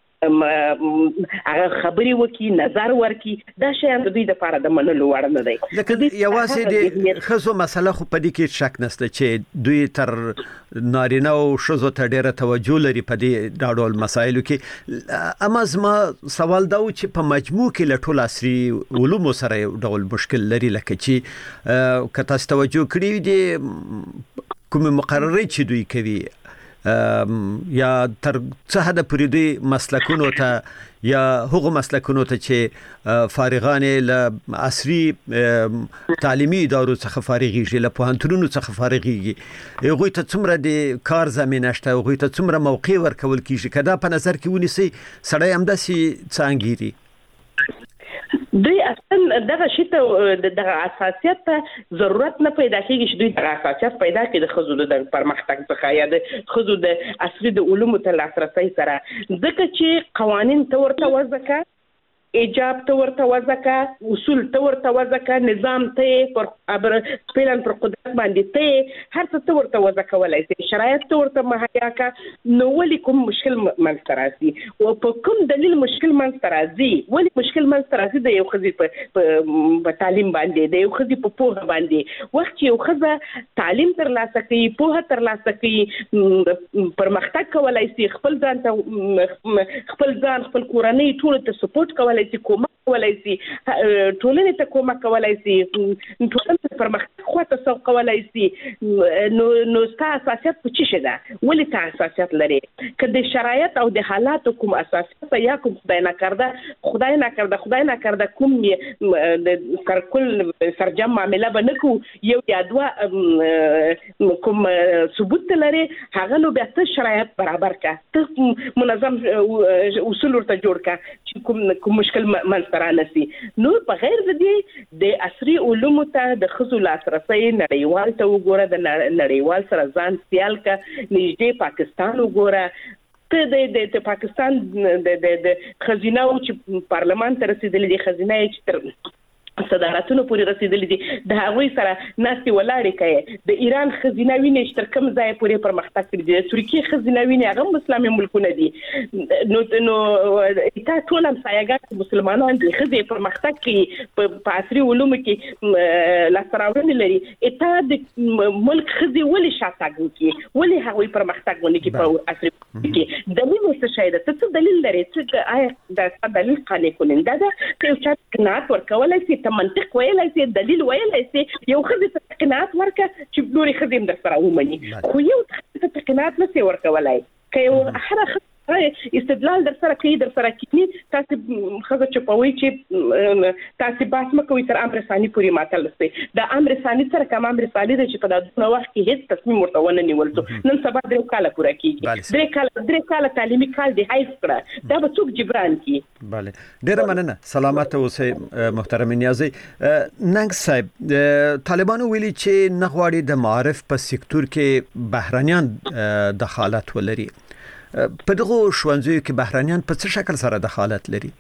هغه خبري وکي نظر ورکي دا شی هم دوی د لپاره د منلو وړ نه دی. لکه یوازې د خزو مسله خو په دې کې شک نشته چې دوی تر نارینه او شزو ته ډیره توجه لري په دې ډول مسایلو کې. اما زما سوال دا و چې په مجموع کې له ټول عصري علومو سره یو ډول مشکل لري لکه چې که تاسو توجه کړی دي کوم مقررې چې دوی کوي یا تر څه حد پورې دوی مسلکونو ته یا هغو مسلکونو ته چې فارغان له عصري تعلیمي ادارو څخه فارغیږي له پوهنتونونو څخه فارغیږي هغوی ته څومره د کار زمینه شته هغوی ته څومره موقع ورکول کیږي که دا په نظر کې ونیسي سړی همداسې څه انګیري. دوی اصلا دغه شی ته دغه اساسیت ته ضرورت نه پیدا کیږي چې دوی دغه اساسیت پیدا کړي د خزو د پرمختګ څخه یا د خزو د عصري د علومو ته لاسرسي سره ځکه چې قوانين ته ورته وځکه ایجاب ته ورته وځکه اصول ته ورته وځکه نظام ته پر ابر سپیلن پر قدرت باندې ته هر څه ته ورته وځکه ولای شرایط ته ورته مهیا کا نو ولي کوم مشکل منځ راځي او په کوم دلیل مشکل منځ راځي ولي مشکل منځ راځي د یو خزي په تعلیم باندې د یو خزي په پوهه باندې وخت یو خزه تعلیم تر لاسه کوي پوهه تر لاسه کوي پرمختګ کولای شي خپل ځان ته خپل ځان خپل کورنۍ ټول ته سپورټ کولای شي کومک کولای شي ټولنې ته کومک کولای شي ټولنې ته پرمختګ خواته سوق کولای شي نو نو ستاسو اساسیت په چی ده ولې تاسو اساسیت لري کله شرایط او د حالات کوم اساسیت یا کوم خدای نه کړدا خدای نه کړدا خدای نه کړدا کوم د سرکل سرجم معاملې بنکو یو یا دوا کوم ثبوت لري هغه نو بیا ته شرایط برابر کا ته منظم اصول ورته جوړ کا چې کوم کوم مشکل منځته نسی نو په غیر د دې د عصري علومو ته د خصوص لاسرسي نړیوال ته وګوره د نړیوال سره ځان سیال کا نږدې پاکستان وګوره ته د د پاکستان د د خزینه او چې پارلمان ته رسیدلې د خزینه چې تر صدارتونو پورې رسیدلې دي د هغوی سره ناستې ولاړې کوي د ایران خزینه ویني چې تر کوم ځای پورې پرمختګ کړی دی ترکیه خزینه ویني هغه اسلامي ملکونه دي نو نو تا ټول هم سایګات مسلمانان د خزې پرمختګ کوي په عصري علومو کې لاسراوړنې لري اته د ملک خزې ولې شاتګ کوي ولې هغوی پرمختګ ونه کوي په عصري کې دلیل څه شي ده څه دلیل لري چې آیا دا دلیل قانع کولنده ده چې چې قناعت ورکولای شي منطق ویلای شي دلیل ویلای شي یو خزه قناعت ورکه چې نوري خزم در سره ومني خو یو خزه قناعت نشي ورکولای که یو هر استدلال در سره کوي در سره کوي تاسو خزه چپوي چې تاسو باس مکوې تر امر ثاني پوری ماتل سي د امر ثاني سره کوم امر ثاني چې په دغه وخت کې هیڅ تصمیم ورته ونه نیول نن سبا درې کاله پوره کیږي درې کاله درې کاله تعلیمي کال دی هیڅ کړه دا به څوک جبران کی bale ډیر مننه سلامت اوسئ محترم نیازی ننګ صاحب طالبانو ویلي چې نغواړي د معارف په سکتور کې بهرانيان دخالت ولري په دغه ښوونځیو کې بهرانيان په څه شکل سره دخالت لري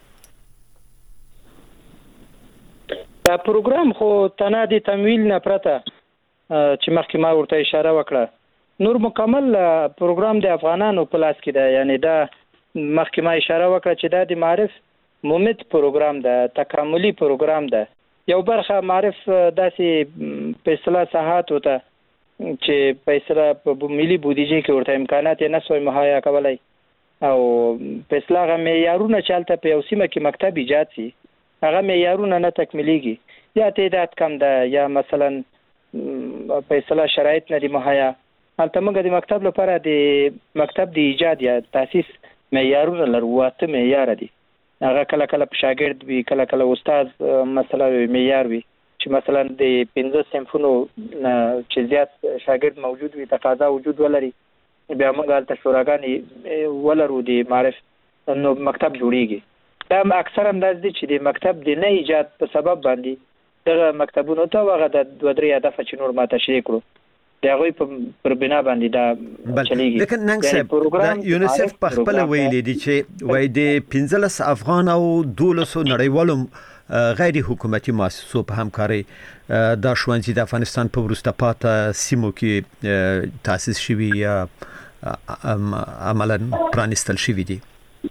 دا پروګرام خو تنه د تمویل نه پرته چې مخکې ما ورته اشاره وکړه نور مکمل پروګرام د افغانانو په لاس کې ده یعنی دا مخکې ما اشاره وکړه چې دا د معرف مومت پروګرام ده تکاملي پروګرام ده یو برخه معرف داسې په اصطلاح ساحات وته چې په اصطلاح په ملي بودیجه کې ورته امکانات نه سوی مهیا کولای او په اصطلاح معیارونه چالتته په یو سیمه کې مکتب ایجاد شي هغه معیارونه نه تکمیلېږي یا تعداد کم ده یا مثلا په اصطلاح شرایط نه دي مهیا هلته موږ د مکتب لپاره د مکتب د ایجاد یا تاسیس معیارونه لرو واته معیار دي هغه کله کله په شاګرد وي کله کله استاد مثلا معیار وي چې مثلا د پنځه صنفونو چې زیات شاګرد موجود وي تقاضا وجود ولري بیا موږ هلته شوراګانې ولرو د معرف نو مکتب جوړیږي دا اکثر هم داسې دي چې د مکتب د نه ایجاد په سبب باندې دغه مکتبونو ته هغه د دوه درې هدفه چې نور ما تشریح کړو د هغوی پر بنا باندې دا چلیږي لیکن ننګ صاحب د یونیسف په خپل ویلي دي چې وای د پنځلس افغان او دولسو نړیوالو غیر حکومتي مؤسسو په همکاري د ښوونځي د افغانستان په وروسته پاتې سیمو کې تاسیس شوي یا عملاً پرانستل شوي دي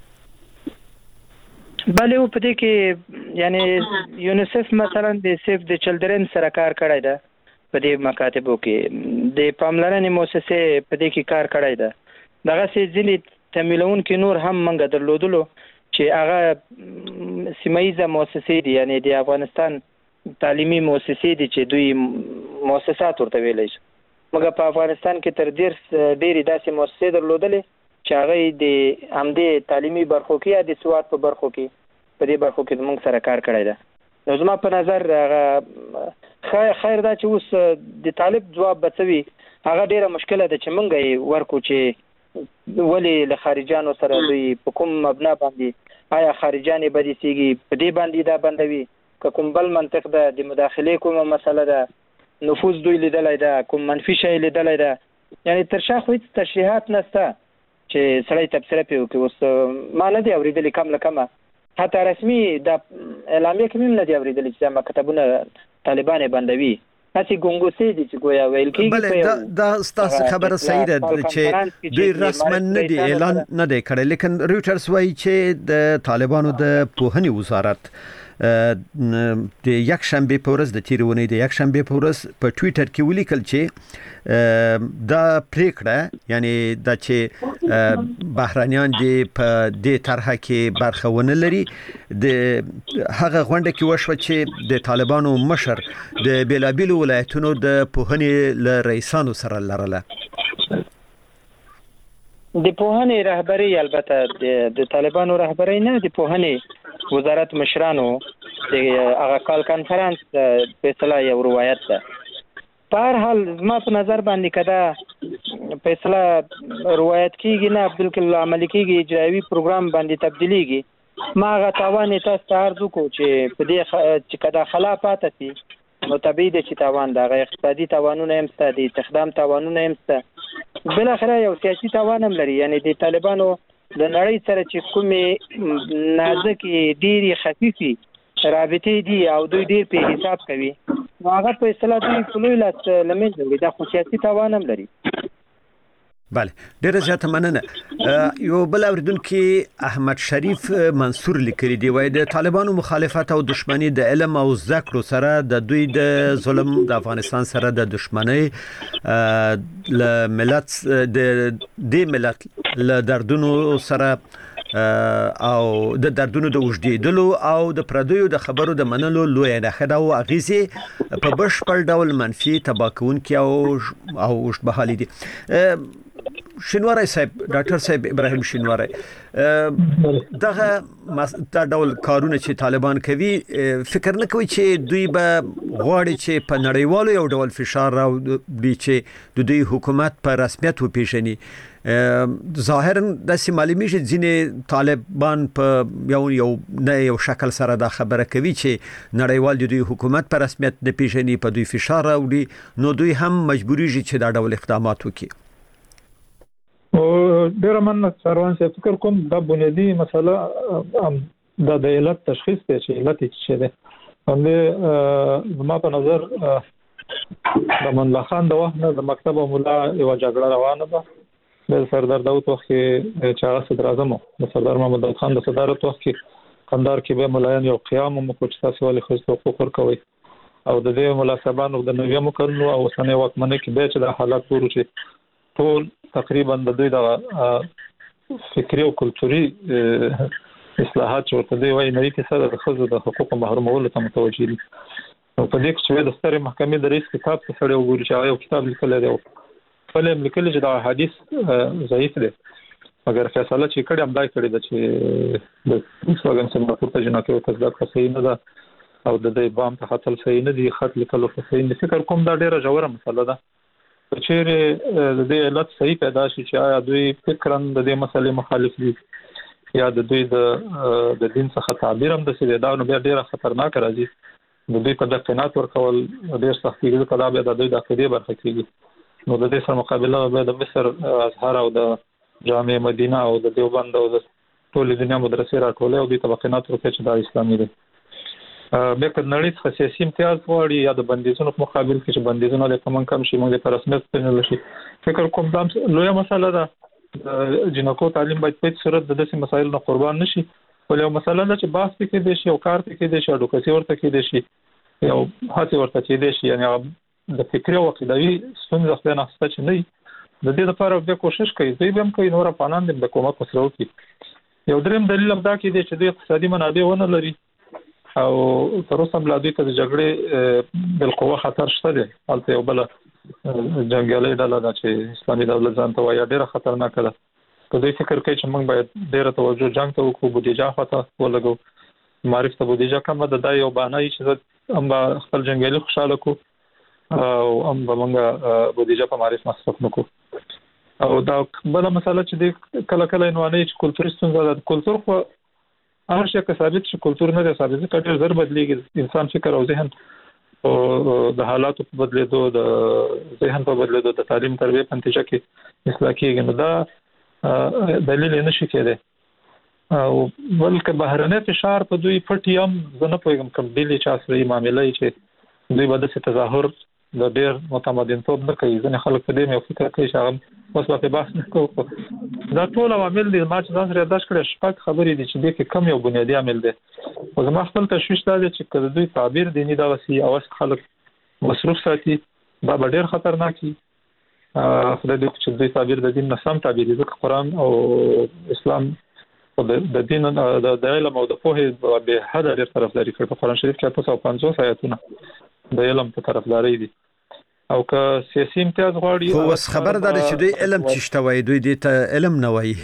بله او په دې کې یعنی یونیسف مثلا د سیف د چلډرن سره کار کړی ده په دې مکاتبو کې د پاملرنې مؤسسې په دې کې کار کړی ده دغه سي ځینې تمویلون کې نور هم منګه درلودلو چې هغه سیمایي مؤسسې دي یعنی د افغانستان تعلیمي مؤسسې دي چې دوی مؤسسات ورته ویلای شي موږ په افغانستان کې تر ډیر ډېری داسې مؤسسې درلودلې چې هغه د همدې تعلیمي برخو کې یا د سواد په برخو کې په دې برخو کې موږ سره کار کړی ده نو زما په نظر هغه خیر دا چې اوس د طالب جواب بچوي هغه ډیره مشکله ده چې موږ یې ورکو چې ولې له خارجانو سره دوی په کوم مبنا باندې آیا خارجانې بدې سیږي په دې باندې دا بندوي که کوم بل منطق ده د مداخلې کومه مسله ده نفوذ دوی لیدلی ده کوم منفي شی لیدلی ده یعنی تر شا خو هېڅ تشریحات نشته چې سړی تبصره پرې وکړي اوس ما نه دي اورېدلي کم له کمه حتی رسمي دا اعلامیه کې هم نه دي اورېدلي چې دا مکتبونه طالبان یې بندوي هسې ګونګوسې دي چې ګویا ویل کېږي بله دا ستاسو خبره صحیح ده چې دوی رسما نه دي اعلان نه دی کړی لیکن رویټرز وایي چې د طالبانو د پوهنې وزارت د یک شنبه په ورځ د تیرونې د یک شنبه په ورځ په ټوئیټر کې ولیکل چې دا پریکړه یعنی دا چې بهرانيان دي په دې طرحه کې برخه ونه لري د هغه غونډه کې وشو چې د طالبانو مشر د بیلابیلو ولایتونو د پوهنې ل رئیسانو سره لرله د پوهنې رهبری البته د طالبانو رهبری نه د پوهنې وزارت مشرانو د هغه کال کانفرنس فیصله یو روایت ده په هر حال زما په نظر باندې کدا فیصله روایت کیږي نه بالکل عملي کیږي اجرایي پروګرام باندې تبدیلیږي ما هغه تاوان تاسو ته عرض وکړو چې په دې چې کدا خلا پاتې شي نو طبيعي د چې تاوان د اقتصادي تاوانونه هم ست دي تخدام تاوانونه هم ست بل اخره یو سیاسي تاوان هم لري یعنی د طالبانو د نړۍ سره چې کومې نازکې ډېری خفيفي رابطې دي او دوی ډېر په حساب کوي هغه په اصطلاح دوی کلوي لاس لمن دی دا خو سیاسي تاوان هم لري بله ډیره زیاته مننه یو بل اوریدونکو احمد شریف منصور لیکلی دی وای د طالبانو مخالفت او دشمنی د علم او ذکر سره د دوی د ظلم د افغانستان سره د دشمنی ل ملت د د ملت ل دردونو سره او د دردونو د وجدیدلو او د پردیو د خبرو د منلو لوی نه خدا او اغیزه په بشپړ ډول منفي تباکون کې او او بحالي دي شینواری صاحب ډاکټر صاحب ابراهیم شینواری دغه دا ډول کارونه چې طالبان کوي فکر نه کوي چې دوی به غواړي چې په نړیوالو یو ډول فشار راو دي چې د دوی حکومت په رسمیت وپیژني ظاهرا د سیمالي چې ځینې طالبان په یو یو نه یو شکل سره دا خبره کوي چې نړیوال د دوی حکومت په رسمیت نه پیژني په دوی فشار راوړي نو دوی هم مجبوریږي چې دا ډول اقدامات وکړي او ډیر من سروان څه فکر کوم دا بنیادی مسله دا د علت تشخیص دی چې علت څه دی باندې زما په نظر د منلا خان د وخت د مکتب مولا یو جګړه روانه ده د سردار داوود وخت کې چې هغه صدر اعظم د سردار محمد خان د صدارت وخت کې قندار کې به ملایان یو قیام مو کوچ تاسو ولې خو حقوق ورکوي او د دې مناسبانو د نویمو کړنو او سنې وکمنه کې به چې د حالات ورو چې ټول تقریبا د دوی د فکری او کلتوري اصلاحات ورته دی وایي نړۍ کې سره د خزو د حقوقو محرومولو ته متوجي دي او په دې کې چې د ستر محکمې د رئیس کتاب څخه سره وګوري چې یو کتاب لیکل دی فلم لیکل چې د حدیث ضعیف دی مګر فیصله چې کړي هم دای کړي د چې د سوګن سم پورته جنکه او تصدیق صحیح نه ده او د دې بام ته خطر صحیح نه دی خط لیکلو صحیح نه فکر کوم دا ډیره جوړه مسله ده چې د دې علت صحیح پیدا شي چې آیا دوی فکرن د دې مسلې مخالف دي یا د دوی د د دین څخه تعبیر هم د سیده دا نو بیا ډیره خطرناک راځي د دوی په دقیقات ورکول ډیر سخت کیږي کله بیا د دوی د عقیدې برخه کیږي نو د دې سره مقابله به د مصر ازهر او د جامع مدینه او د دیوبند او د ټول دنیا مدرسې راټولې او د طبقات ورکړي چې د اسلامي دي به کله نړۍ څخه سیاسي امتیاز غواړي یا د بندیزونو په مقابل کې چې بندیزونه له کوم کم شي موږ په رسمیت پېژندل شي فکر کوم دا لویه مسله ده جنکو تعلیم باید په صورت د داسې مسایل نه قربان نشي ولې یو مسله ده چې باس کې دي شي او کار کې دي شي او ډوکسي ورته کې دي شي یو هڅه ورته کې دي شي یعنی د فکری او عقیدوي ستونزې خپل نه ست چې نه د دې لپاره به کوشش کوي دوی به هم کوي نور افغانان د کومک سره وکړي یو دریم دلیل هم دا کې دي چې د اقتصادي منابع ونه لري او تر اوسه بل دوی ته د جګړې بل قوه خطر شته دي البته یو بل جنگیالي ډله ده چې اسلامي دولت ځان ته وایي ډیره خطرناک ده په دې فکر کوي چې موږ باید ډیره توجه جنگ ته وکړو بودیجه خاطر ولګو معرفت ته بودیجه کومه ده دا یو بانه چې هم خپل جنگیالي خوشاله کو او هم موږ بودیجه په معرفت مصرف نکو او دا بل مسله چې کله کله نوانه چې کلتوري ستونزه ده کلتور خو هر شي که ثابت شي کلتور نه دی ثابت کړي زر بدلېږي انسان فکر او ذهن او د حالاتو په بدلېدو د ذهن په بدلېدو د تعلیم تربیه په نتیجه کې اصلاح کېږي نو دا دلیل نشي کېدی او بلکې بهرنی فشار په دوی پټي هم زنه پوهیږم کوم دلی چا سره معاملې چې دوی به د تظاهر د ډېر متمدنتوب نه کوي ځنه خلک په دې مې فکر کوي چې هغه اوس په بحث نه کوي دا ټول عوامل دي ما چې ځان سره یاداښت کړی شپږ خبرې دي چې دې کې کم یو بنیادی عامل دی او زما خپل تشویش دا دی چې کله دوی تعبیر دیني دا وسی او خلک مصروف ساتي دا ډېر خطرناک دي. خدای دې چې دوی تعبیر د دین نه سم تعبیر دي، ځکه قرآن او اسلام د دین د علم او د پوهې به حد ډېر طرفداري کوي. په قرآن شریف کې په څو پنځوس آیاتونه د علم په طرفداري دي او که سیاسي امتیاز غواړي. خو اوس خبر ده چې دوی علم چشته وایي، دوی دې ته علم نه وایي.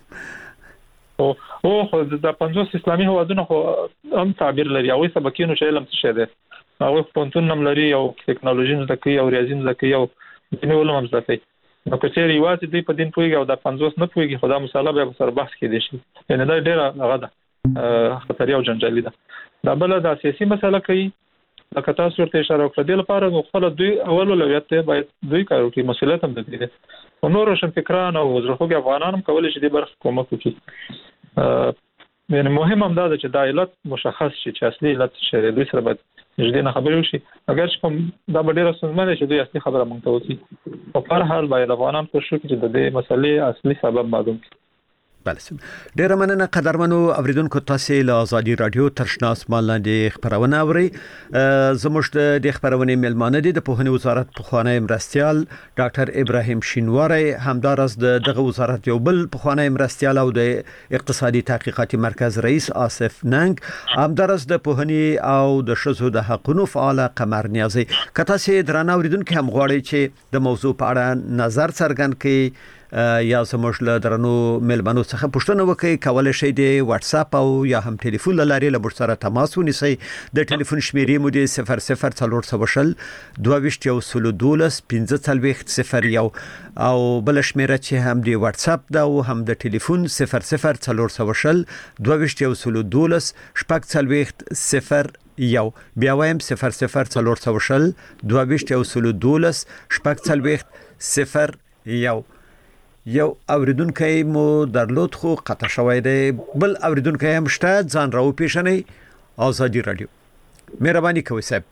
او او خو د پنځوس اسلامي هوادونو خو هم تعبیر لري او سبکینو چې علم څه دی، هغه پونتون هم لري او ټکنالوژي زده کوي او ریاضي زده کوي او دیني علوم هم زده کوي. نو که چېرې یوازې دوی په دین پوهېږي او د پنځوس نه پوهېږي، خو دا مسله بیا په سر بحث کېدی شي. یعنې دا ډېره هغه ده خطري او جنجالي ده. دا بله دا سیاسي مسله کوي، لکه تاسو ورته اشاره وکړه. دې لپاره نو خپله دوی اول اولویت دی باید دوی کار وکړي، مسؤلیت هم د دوی دی. او نور روشنفکران او زړخوږي افغانان هم کولی شي دې برخه کومک وکړي. یعنې مهم هم دا ده چې دا علت مشخص شي چې اصلي علت څه دی. دوی سره باید نږدې نه خبرې وشي، اگر چې کوم دا به ډېره ستونزمنه چې دوی اصلي خبره موږ ته وکړي. په هر حال باید افغانان کوشش وکړي چې د دې مسلې اصلي سبب معلوم کړي. بله، ډیره مننه قدرمنو اوریدونکو. تاسو له ازادي رادیو ترشنا اسمان لاندې خبرونه اورئ. زموږ د خبرونې ملمانه دي د پوهنې وزارت پخوانی مرستيال ډاکټر ابراهیم شینواری، همدارس د دغه وزارت یو بل پخوانی مرستيال او د اقتصادي تحقیقاتي مرکز رئیس آصف ننګ، همدارس د پوهنې او د شذو د حقوقو فعال قمر نیازی. کته سي درنه اوریدونکو هم غواړي چې د موضوع په اړه نظر څرګند کړي یا زموږ له درنو ملمنو څخه پوښتنه وکړي، کولای شئ د واتس اپ او یا هم ټلیفون لارې له موږ سره تماس ونیسئ. د ټلیفون شمیرې مو د صفر صفر څلور سوه شل دوه ویشت یو سل دولس پنځه څلوېښت صفر یو او بل شمیره چې هم د واتس اپ دا او هم د ټلیفون صفر صفر څلور سوه شل دوه ویشت یو سل دولس شپږ څلوېښت صفر یو. بیا وایم صفر صفر څلور سوه شل دوه ویشت یو سل دولس شپږ څلوېښت صفر یو. یو اوریدونکو مو درلود خو قطع شوی دی، بل اوریدونکو هم شته، ځان راو پیښنئ. ازادي رادیو مهرباني کوئ صاحب،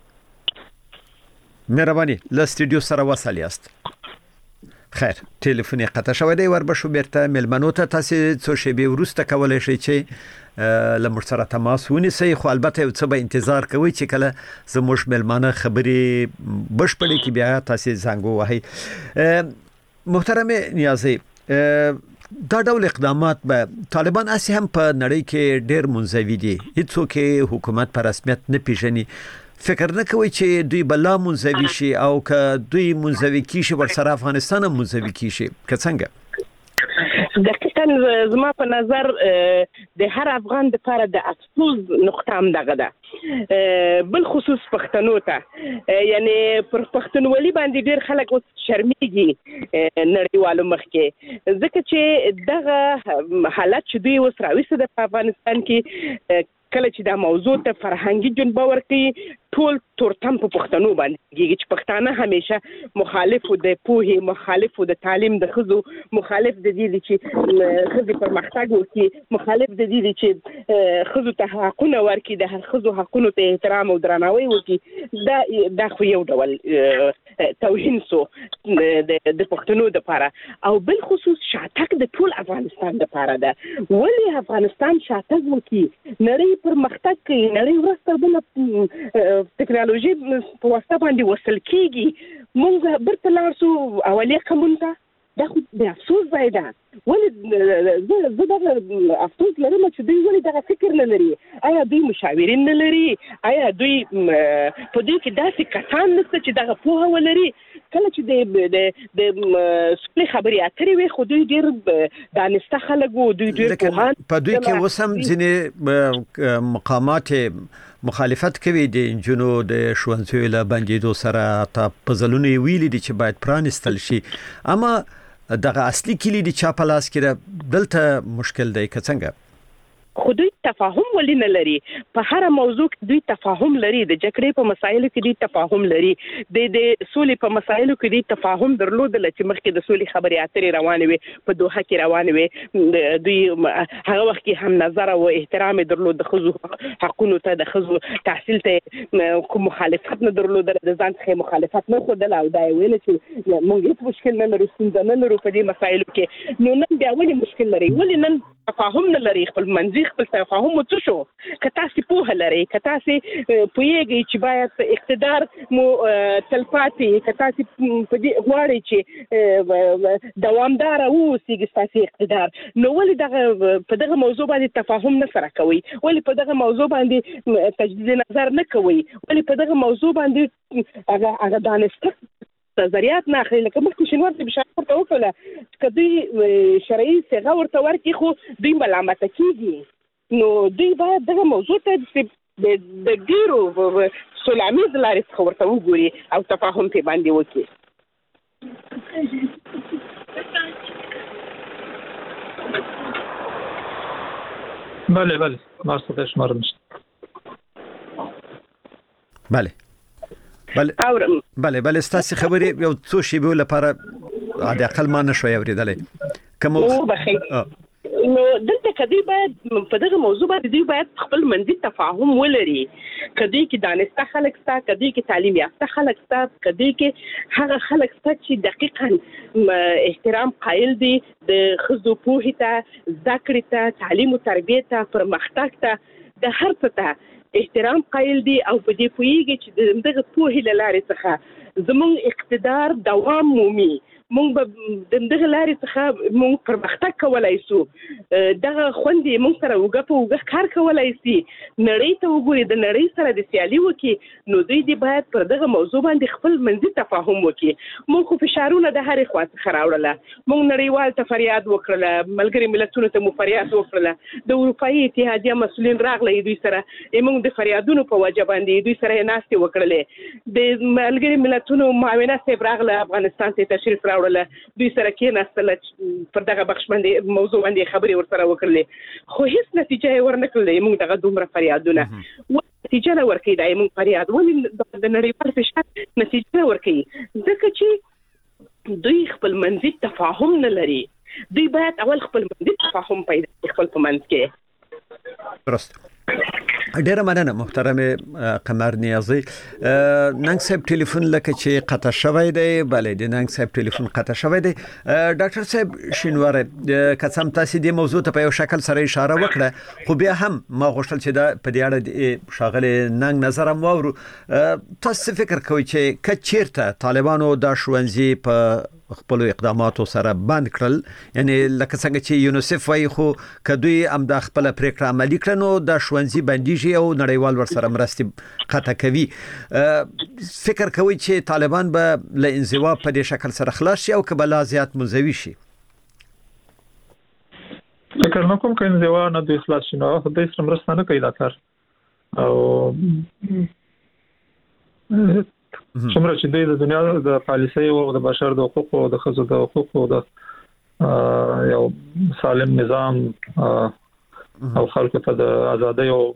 مهرباني له سټوډیو سره وصل یاست. خیر ټلیفون یې قطع شوی دی، وربشو بیرته ملمنو ته تاسو څو شیبې وروسته کولای شئ چې له موږ سره تماس ونیسئ. خو البته یو څه به انتظار کوئ چې کله زموږ ملمانه خبرې بشپړې کې بیا تاسو زنګ ووهئ. محترم نیازی، دا ډول اقدامات به طالبان اسی هم په نړۍ کې ډېر منزوي دي، هیڅوک حکومت په رسمیت نه پیژني. فکر نه کوي چې دوی بلا منزوي شي او که دوی منزوي کیشي ورسره افغانستان هم منزوي کیشي که څنګه؟ دقیقاً زما په نظر د هر افغان لپاره د افسوس نقطه هم دغه ده، بل خصوص پښتنو ته. یعنی پر پښتونولي باندې ډېر خلک اوس شرمېږي نړیوالو مخ کې، ځکه چې دغه حالت چې دوی اوس راوستي ده په افغانستان کې، کله چې دا موضوع ته فرهنګي جنبه ورکړي، ټول تورتم په پښتنو باندې کېږي چې پښتانه همیشه مخالف د پوهې، مخالف د تعلیم د ښځو، مخالف د دې چې ښځې پرمختګ وکړي، مخالف د دې چې ښځو ته حقونه ورکړي، د هر ښځو حقونو ته احترام او درناوی وکړي. دا دا خو یو ډول توهین سو د پښتنو لپاره، او بل خصوص شاتګ د ټول افغانستان لپاره ده. ولې افغانستان شاتګ وکړي؟ نړۍ پرمختګ کوي، نړۍ ورسته بل ټکنالوژي په واسطه باندې وصل کیږي، موږ برته لاړ شو اولیا قانون ته. دا خو د افسوس ځای ده. ولې زه دغه افسوس لرم چې دوی ولې دغه فکر نه لري؟ آیا دوی مشاورین نه لري؟ آیا دوی په دوی کې داسې کسان نشته چې دغه پوهه ولري؟ کله چې د د سپلې خبرې اترې وي، خو دوی ډېر دانسته خلک وو، دوی ډېر پوهان. په دوی کې اوس هم ځینې مقامات مخالفت کوي د انجونو د ښوونځیو له بندېدو سره، تا په ځلونو یې ویلي دي چې باید پرانستل شي، اما دغه اصلي کلی د چا په لاس کې دلته مشکل دی که څنګه؟ خو دوی تفاهم ولې نه لري؟ په هر موضوع کې دوی تفاهم لري، د جګړې په مسایلو کې دوی تفاهم لري، د د سولې په مسایلو کې دوی تفاهم درلودل چې مخکې د سولې خبرې اترې روانې وي، په دوحه کې روانې وي، دوی هغه وخت کې هم نظر او احترام درلود، د ښځو حقونو ته، د ښځو تحصیل ته کوم مخالفت نه درلودل، د ځان څخه مخالفت نه ښودل، او دا یې ویل چې موږ هیڅ مشکل نه لرو، ستونزه نه لرو په دې مسایلو کې. نو نن بیا ولې مشکل لري؟ ولې نن تفاهم نه لري خپل منځي دوی خپل تفاهم څه شو که تاسو په لري که تاسو پوهیږئ چې باید اقتدار مو تلپاتې که تاسو په دې غواړئ چې دوامدار اوسئ تاسو اقتدار نو ولې دغه په دغه موضوع باندې تفاهم نه سره کوي ولې په دغه موضوع باندې تجدید نظر نه کوي ولې په دغه موضوع باندې هغه هغه دانسته نظریات نه اخلي لکه مخکې شنوار د بشارت وکړه چې دوی شرعي صيغه ورته ورکړي خو دوی ملامت کیږي نو دوی باید دغه موضوع ته د ډیرو سلامیز لارې څخه ورته وګوري او تفاهم په باندې وکړي. بله بله ما ستاسو شمار نشته. بله بله اورم بله بله ستاسو خبرې یو څو شی به لپاره عادي اقل ما نشو اوریدلې کوم او بخیر نو دلته کدی باید په دغه موضوع باندې دی باید خپل منځي تفاهم ولري کدی کې دانسته خلک ستا کدی کې تعلیم یافته خلک ستا کدی کې هغه خلک ستا چې دقیقاً احترام قائل دي د خزو پوهې ته ذکر ته تعلیم او تربیت ته پرمختګ ته د هر څه ته احترام قائل دي او په دې پوهیږي چې دغه پوهې له لارې څخه زموږ اقتدار دوام مومي مونږ به دغه لارې څخه مونږ پرمختګ کولای شو دغه خوندې مونږ سره وګه په وګه کار کولای شي نړۍ ته وګوري د نړۍ سره د سیالي وکړي نو دوی دې باید پر دغه موضوع باندې خپل منځي تفاهم وکړي مونږ خو فشارونه د هرې خوا څخه راوړله مونږ نړیوال ته فریاد وکړله ملګري ملتونو ته مو فریاد وکړله د اروپایي اتحادیه مسؤلین راغلی دوی سره مونږ د فریادونو په وجه باندې دوی سره ناستې وکړلې د ملګري ملتونو معاونه صاحب راغله افغانستان ته تشریف راوړله دوی سره کېناستل پر دغه بخش باندې موضوع باندې خبرې ورسره وکړلې خو هیڅ نتیجه یې ورنکړلې موږ دغه دومره فریادونه نتیجه نه ورکړي دا موږ فریاد ولې د نړیوال فشار نتیجه نه ورکړي ځکه چې دوی خپل منځي تفاهم نه لري دوی باید اول خپل منځي تفاهم پیدا کړي خپل په منځ کې درست ډیره مننه محترم قمر نیازی ننګ صاحب ټلیفون لکه چې قطع شوی دی بلې د ننګ صاحب ټلیفون قطع شوی دی ډاکټر صاحب شینوار کڅم تاسو د موضوع ته په یو شکل سره اشاره وکړه خو بیا هم ما غوښتل چې دا په دې اړه شاغله ننګ نظر مو ورو تاسو فکر کوئ چې کچیرته طالبانو د شونځي په خپل اقداماتو سره بند کړل یعنی لکه څنګه چې یونیسف وايي خو کدوې هم د خپل پریکړه عملی کړنو د شونځي بندیږي او نړیوال ورسره مرستې قطع کوي فکر کوي چې طالبان به له انزوا په دې شکل سره خلاص شي او که بل زیات منزوي شي فکر نه کوم چې انزوا نه دوی خلاص شي نو د اسلام مرسته نه کوي دا کار او څومره چې د دنیا د پالیسۍ او د بشر د حقوقو او د ښځو د حقوقو او د یو سالم نظام او خلکو ته د ازادۍ او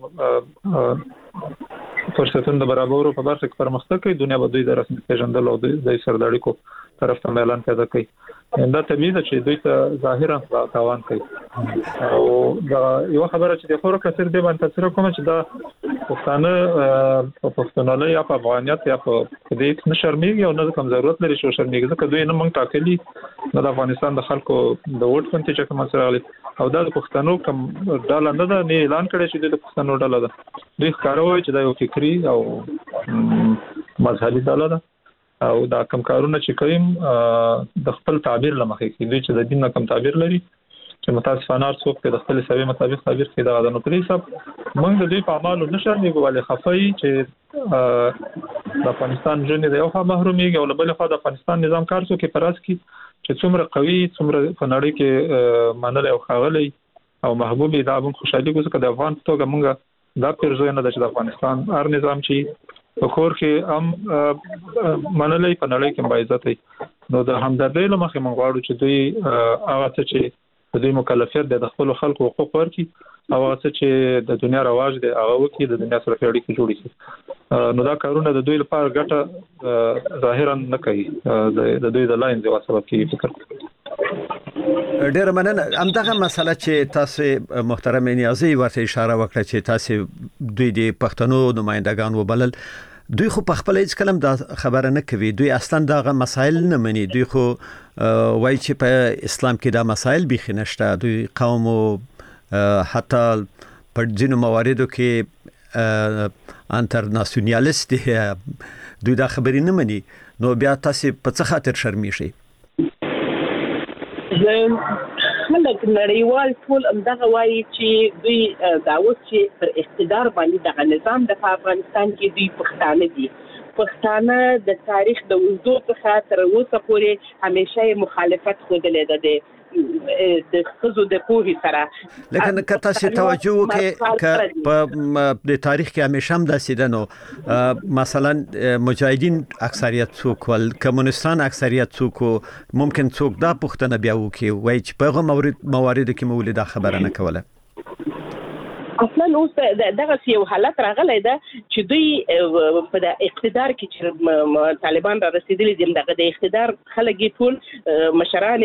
فرصتونو د برابرولو په برخه کې پرمختګ کوي دنیا به دوی د رسمي پیژندل او د سر د اړیکو طرف ته اعلان پیدا کوي دا طبیعي ده چې دوی ته ظاهرا تاوان کوي او دا یو خبره چې د خورو کثیر دی باندې تاثیر کوم چې دا پښتانه په پښتونولۍ یا په افغانیت یا په دې نه شرمېږي او نه کوم ضرورت لري چې شرمېږي ځکه دوی نه مونږ ټاکلي د افغانستان د خلکو د ووټ پنځه چې کوم سره غلي او دا د پښتنو کوم ډاله نه ده نه اعلان کړی چې د پښتنو ډاله ده دوی ښکاروي چې دا یو فکری او مذهبي ډاله ده او دا کم کارونه چې کوي د خپل تعبیر لمخې کې دوی چې د دین کم تعبیر لري چې متاسفانه څوک د خپل سوي مطابق تعبیر کوي دا غوډنه پرې سب موږ د دوی په اعمالو نشرمېږو ولې خفای چې د افغانستان ژوند د یو خوا محرومېږي او بل خوا د افغانستان نظام کار څوک په راز کې چې څومره قوي څومره په نړۍ کې منل او خاغلی او محبوب دا موږ خوشالي کوو چې د افغان توګه موږ دا پرځو نه د افغانستان هر نظام چې په خور کې هم منلې په نړۍ کې باعزت نو د همدردۍ لمخې موږ غواړو چې دوی هغه څه چې د دوی مکلفیت د خپل خلکو حقوق ورکړي او هغه څه چې د دنیا رواج دی هغه وکړي د دنیا سره اړیکې جوړې کړي نو دا کارونه د دوی لپاره ګټه ظاهرا نه کوي د دوی د لاین ځواب سبب کیږي فکر ډیر مننه همدغه مسله چې تاسو محترم نیازی ورته اشاره وکړه چې تاسو دوی د پښتنو نمائندگان وبلل دوی خو په خپل هیڅ کلم دا خبره نه کوي دوی اصلا دغه مسائل نه مني دوی خو وایي چې په اسلام کې دا مسائل بيخي نشته دوی قوم او حتی په ځینو مواردو کې انټرناسیونالیست دوی دا خبرې نه مني، نو بیا تاسو په څه خاطر شرمېږئ؟ خلک نړیوال ټول همدغه وایي چې دوی دا اوس چې پر اقتدار باندې دغه نظام د افغانستان کې دوی پښتانه دي. پښتانه د تاریخ د اوږدو څخه تر اوسه پورې همیشه مخالفت ښودلی ده د د خزو د پوهې سره. لیکن که تاسو توجه وکړئ که په د تاریخ کې همیشه هم داسې ده، نو مثلا مجاهدین اکثریت څوک ول، کمونستان اکثریت څوک، ممکن څوک دا پوښتنه بیا وکړي وایي چې په هغه مواردو کې مو ولې دا خبره نه کوله. اصلا اوس دغه یو حالت راغلی ده چې دوی په د اقتدار کې چې طالبان را رسیدلي دي، دغه د اقتدار خلک ټول مشران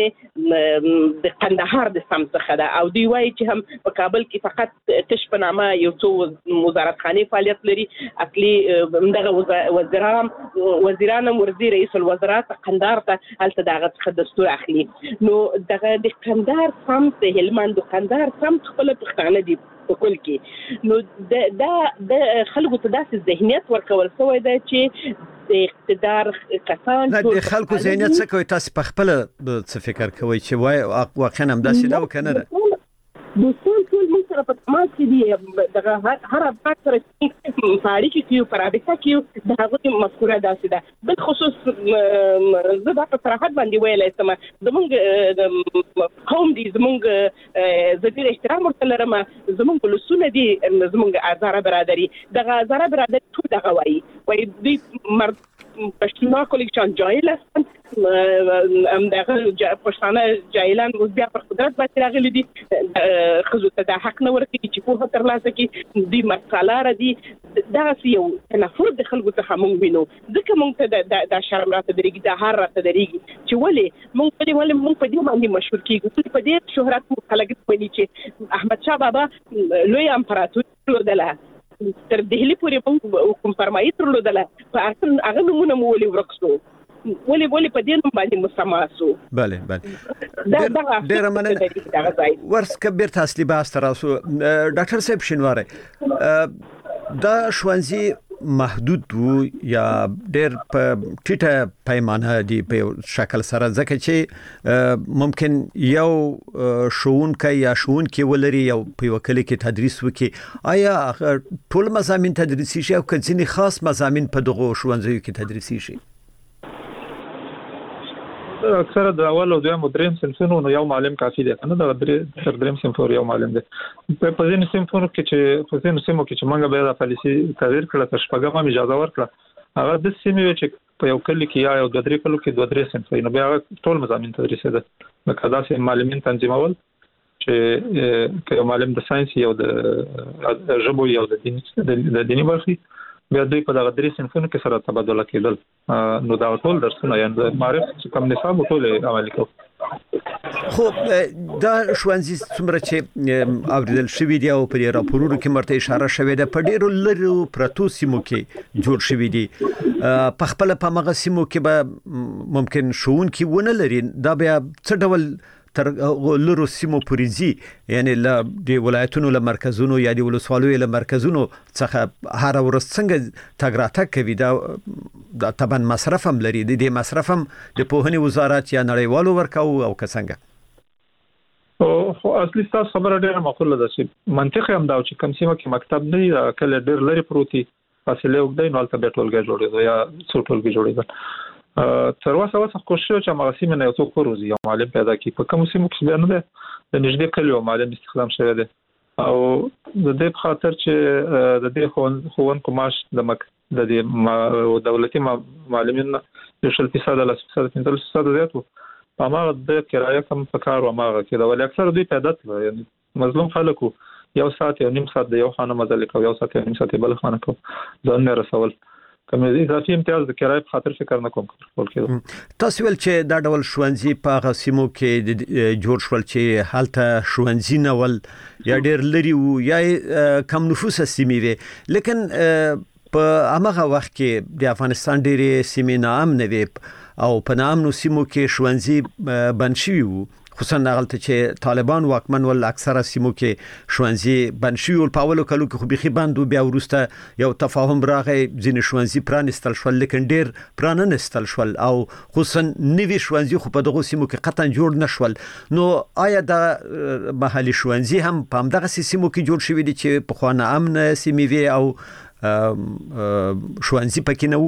د قندهار د سم څخه ده، او دوی وایي چې هم په کابل کې فقط تش په نامه یو څو وزارت خانې فعالیت لري. اصلي دغه وزیران وزیران ورځي رئیس الوزرات قندهار ته هلته دغه څخه دستور اخلي. نو دغه د قندهار سم د هلمند د قندهار سم خپل پښتانه دي په کل کې. نو دا د خلکو ته داسې ذهنیت ورکول شوی دی چې د اقتدار کسان نه د خلکو ذهنیت څه کوي، تاسو په خپل څه فکر کوئ چې وای واقعا هم داسې ده کنه ده؟ د ټول ټول موږ سره په تماس کې دي، دغه هر افغان سره چې په اړیکه کې په رابطه کې د هغوی مفکوره داسې ده. بل خصوص زه دا په صراحت باندې ویلی شم، زموږ قوم دي، زموږ زه ډېر احترام ورته لرم، زموږ ولسونه دي، زموږ هزاره برادري، دغه هزاره برادري ټول دغه وایي وایي دوی مرد پښتونخوا کولیکشن جاهل هستند، همدغه پښتانه جاهلان اوس بیا پر قدرت باندې راغلي دي، ښځو ته دا حق نه ورکوي چې پوهه ترلاسه کړي، دوی مرسالاره دي. دغسې یو تنفر د خلکو څخه موږ وینو، ځکه موږ ته دا شرم راته درېږي، دا هار راته درېږي چې ولې موږ په دې ولې موږ په دې باندې مشهور کېږو. په دې شهرت موږ خلک ویني چې احمدشاه بابا لوی امپراتور درلودله، تر دهلي پورې موږ حکم فرمایي درلودله، په اصل هغه نومونه مو ولې ورک شو، ولې ولې په دې نوم باندې مسما شو. بله بله ډېره مننه. ورسکه بیرته اصلي بحث ته راسو. ډاکټر صاحب شینواری، دا ښوونځي محدود وو یا ډېر په ټیټه پیمانه دي په شکل سره، ځکه چې ممکن یو ښوونکی یا ښوونکي ولري یو په یوه کلي کې تدریس وکړي، آیا ټول مضامین تدریسي شي او که ځینې خاص مضامین په دغو ښوونځیو کې تدریسي شي؟ اکثره د اول او دویم او دریم صنفونو نو یو معلم کافي دی، کنه دا درې تر دریم صنف یو معلم دی. په ځینو صنفونو کې چې په ځینو سیمو کې چې موږ به دا پالیسي تغیر کړه، تر شپږم هم اجازه ورکړه، هغه د سیمې چې په یو کلی کې یا یو دوه درې کلو کې دوه درې صنف نو بیا ټول مضامین تدریسېده. لکه داسې معلمین تنظیمول چې یو معلم د ساينس یو د ژبو یو د دیني برخې، بیا دوی په دغه درې صنفونو کې سره تبادله کېدل، نو دا ټول درسونه یعنې د معرف چې کوم نصاب ټول عملي کوو. خو دا ښوونځي څومره چې اوریدل شوي دي او په دې راپورونو کې مرته اشاره شوې ده، په ډېرو لرو پرتو سیمو کې جوړ شوي دي. په خپله په همغه سیمو کې به ممکن ښوونکي ونه لري، دا بیا څه ډول تر لرو سیمو پورې ځي، یعنی له د ولایتونو له مرکزونو یا د ولسوالیو له مرکزونو څخه هره ورځ څنګه تګ راتګ کوي؟ دا طبعا مصرف هم لري، د دې مصرف هم د پوهنې وزارت یا نړیوالو ورکوي او که څنګه؟ خو اصلي ستاسو خبره ډېره معقوله ده چې منطق هم دا چې کوم سیمه کې مکتب نه وي، کله ډېر لرې پروت وي، فاصله اوږده وي، نو هلته بیا ټولګی جوړېږي یا څو ټولګي جوړېږي. تر اوسه اوسه کوشش چې هغه سیمه نه یو څوک وروزي یو معلم پیدا کړي. په کوم سیمو کې بیا نه ده د نږدې کلیو معلم استخدام شوی دی، او د دې په خاطر چې د دې ښوونکو معاش د مک د دې دولتي معلمین یو شل فیصد له پنځه فیصد زیات وو، په هغه د کرایه کم په کار و هغه کې دا ولې اکثر دوی پیدا کړل، یعنی مظلوم خلکو یو ساعت یو نیم ساعت د یو خانه مزل کوي، یو ساعت یو نیم ساعت بل خانه کوي، ځان نه رسول کوم اضافي امتیاز د کرایه په خاطر فکر نه کوم ټول کېدو. تاسو ول چې دا ډول ښوونځي په هغه سیمو کې جوړ شول چې هلته ښوونځي نه ول یا ډېر لري وو یا کم نفوسه سیمې وي، لیکن په هغه وخت کې د افغانستان ډېرې سیمې ناامنه وې او په ناامنو سیمو کې ښوونځي بند شوي وو، خصوصا هغه چې طالبان واکمن ول اکثره سیمو کې شوانزي بنشي او پاولو کلو کې خو بيخي باندې بیا ورسته یو تفاهم راغی ځین شوانزي پرانستل شول لیکن ډیر پراننستل شول او خصوصا نوی شوانزي خو په دغه سیمو کې قطعا جوړ نشول. نو آیا د محلي شوانزي هم په همدغه سیمو کې جوړ شوی دي چې په خوانه امن سیمې وي او شوانزي پکې نه وو؟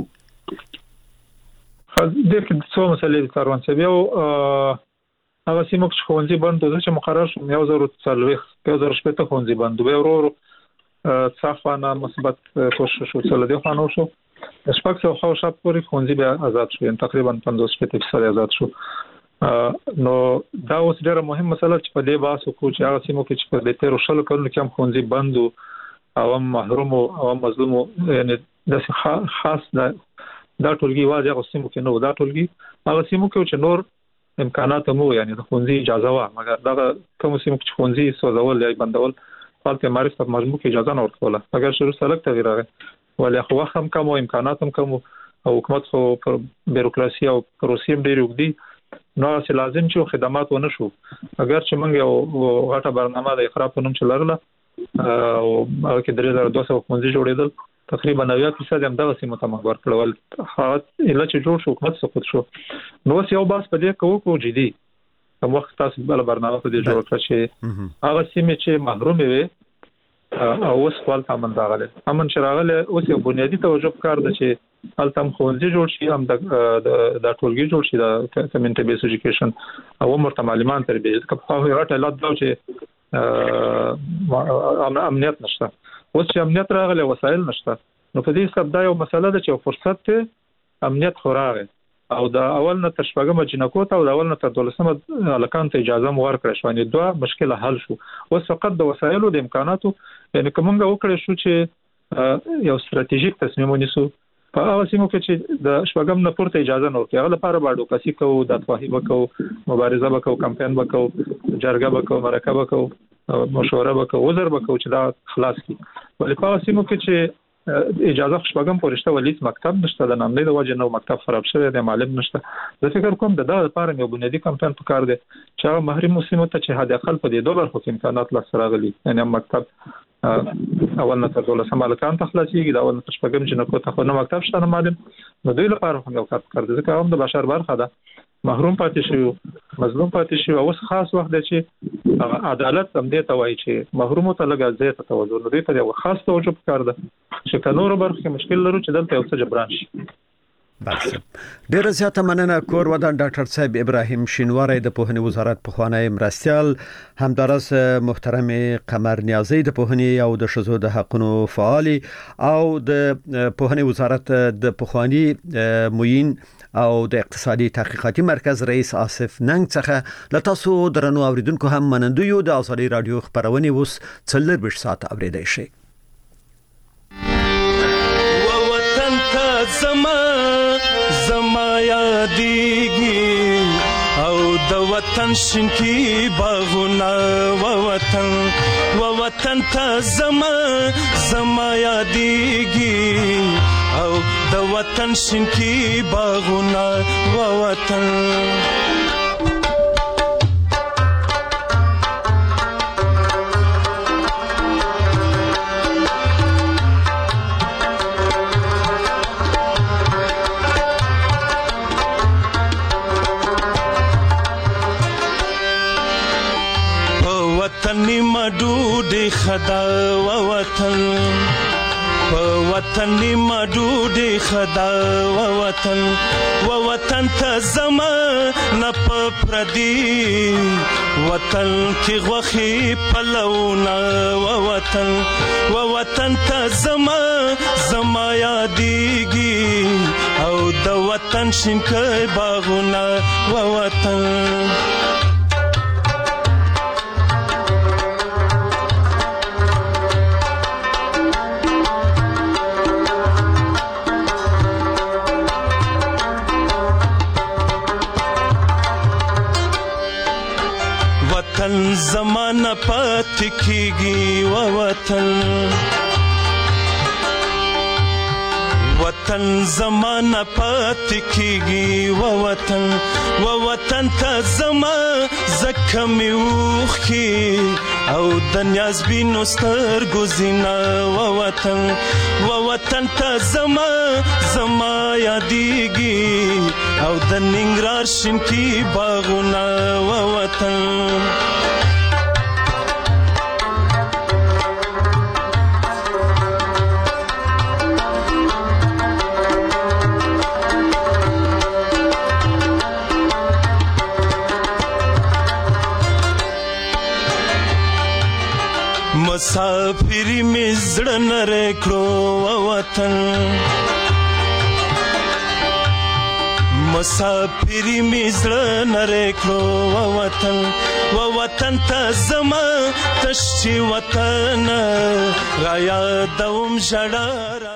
د دې څو مسلې څارون چې یو هغه سیمو کې ښوونځي بند و چې مقرر شو یو زر څلوېښت یو زر شپږ ته ښوونځي بند و ورو ورو څخوانه مثبت کوشش وشو له دې خانو شو شپږ سو خو شپ پورې ښوونځي بیا آزاد شو تقریبا پنځوس فیصد آزاد شو. نو دا اوس ډېره مهمه مسله چې په دې باسو کو چې هغه سیمو کې چې په دې تیر شلو کلونو کې هم ښوونځي بند او محروم او مظلوم یعنی د خاص دا دا ټولګي واځي هغه سیمو کې نو دا ټولګي هغه سیمو کې چې نور امکانات مو یعنی د ښوونځي اجازه وا مګر دا کوم سیمو کې ښوونځي سوځول یا بندول فالته معرفت په مجموع کې اجازه نه ورکوله اگر شروع سلک تغییر راغی ولې خو هم کوم امکانات هم کوم او حکومت خو پر بیروکراسي او پروسې ډېر وګدي نو چې لازم چې خدمات ونه شو اگر چې موږ یو غټه برنامه د اقرا په نوم چلرله او کې درې هزار دوه سوه ښوونځي جوړېدل تقریبا نوي فیصد هم دغه سیمه ته مګور کړول هغه اله چې جوړ شو حکومت سقوط شو. نو یو باس په دې کوو کو جدي کوم وخت تاسو بل برنامه په دې جوړ کړی چې هغه سیمه چې محروم وي او اوس خپل تامن راغله امن شراغله اوس یو بنیادی توجه کار د چې التم ښوونځي جوړ شي هم د د ټولګي جوړ شي د کمیونټي بیس ایجوکیشن او مرته معلمان تربیه کله خو یو ټلات دا چې امنیت نشته اوس چې امنیت راغله وسایل نشته نو په دې سبب دا یو مسله ده چې فرصت ته امنیت خوراغه او دا اول نه تر شپږمه جنکو ته او دا اول نه تر دولسمه الکان ته اجازه مو ورکړه شو ان دوه مشکله حل شو اوس فقط د وسایلو د امکاناتو یعنی کومه وکړه شو چې یو ستراتیژیک تصمیم ونیسو په هغه سیمو کې چې د شپږم نه پورته اجازه نه ورکړي هغه لپاره باندې کسي کو د توهی وکاو مبارزه وکاو کمپاین وکاو جرګه وکاو مرکه وکاو مشوره وکاو وزر وکاو چې دا خلاص کی ولې په هغه سیمو کې چې اجازه شپږم پورشته ولیت مکتب نشته د نامې د وجه نو مکتب خراب شوی دی معلم نشته زه فکر کوم د دا لپاره یو بنیادی کمپاین پکار دی چې هغه محروم مسلمانو ته چې حد اقل په دې دوه برخو کې امکانات لاسته راغلي یعنی مکتب اول نه تر دولسم الکان ته خلاصيږي دا اول نه شپږم جنکو ته خو نه مکتب شته نه معلم نو دوی لپاره هم یو کار کړی ځکه هم د بشر برخه ده محروم پاتې شو مظلوم پاتې شو اوس خاص وخت دی چې عدالت هم دې ته وایي چې محروم ته لګا زیاته توجه نو دې ته یو خاص توجه پکار ده چې کلور برخه کې مشکل لرو چې دلته یو څه جبران شي. بس ډیره زیاته مننه کور ودان ډاکټر صاحب ابراهیم شینواری د پوهنې وزارت په خوانی مرستيال همدارس محترم قمر نیازی د پوهنې او د شذو د حقونو فعالي او د پوهنې وزارت د پوهنی موین او د اقتصادي تحقیقاتي مرکز رئیس آصف ننګ څخه لتاسو درنو اوریدونکو هم منندو یو د ازادي رادیو خبرونه اوس څلور بش ساعت اوریدای شي. زما زما یادېږي او د وطن شینکی باغونه و وطن و وطن ته زما زما یادېږي او د وطن شینکی باغونه و وطن وطنی مډوډي خدا و وطن په وطنی مډوډي خدا و وطن و وطن ته زما نه په پردي وطن کې غوخي پلونا و وطن و وطن ته زما زما یادېږي او د وطن شینکي باغونه و وطن زمانہ پات کیږي و وطن و وطن زمانه پاتې کیږي و وطن و وطن ته زما زکه مې اوښکې او د نیازبینو سترګو زینه و وطن و وطن ته زما زما یادېږي او د ننګرهار شینکي باغونه و وطن مسافری می زړه نری کړو و وطن مسافری می زړه نری کړو و وطن و وطن ته زما تشي وطن را یادوم ژړا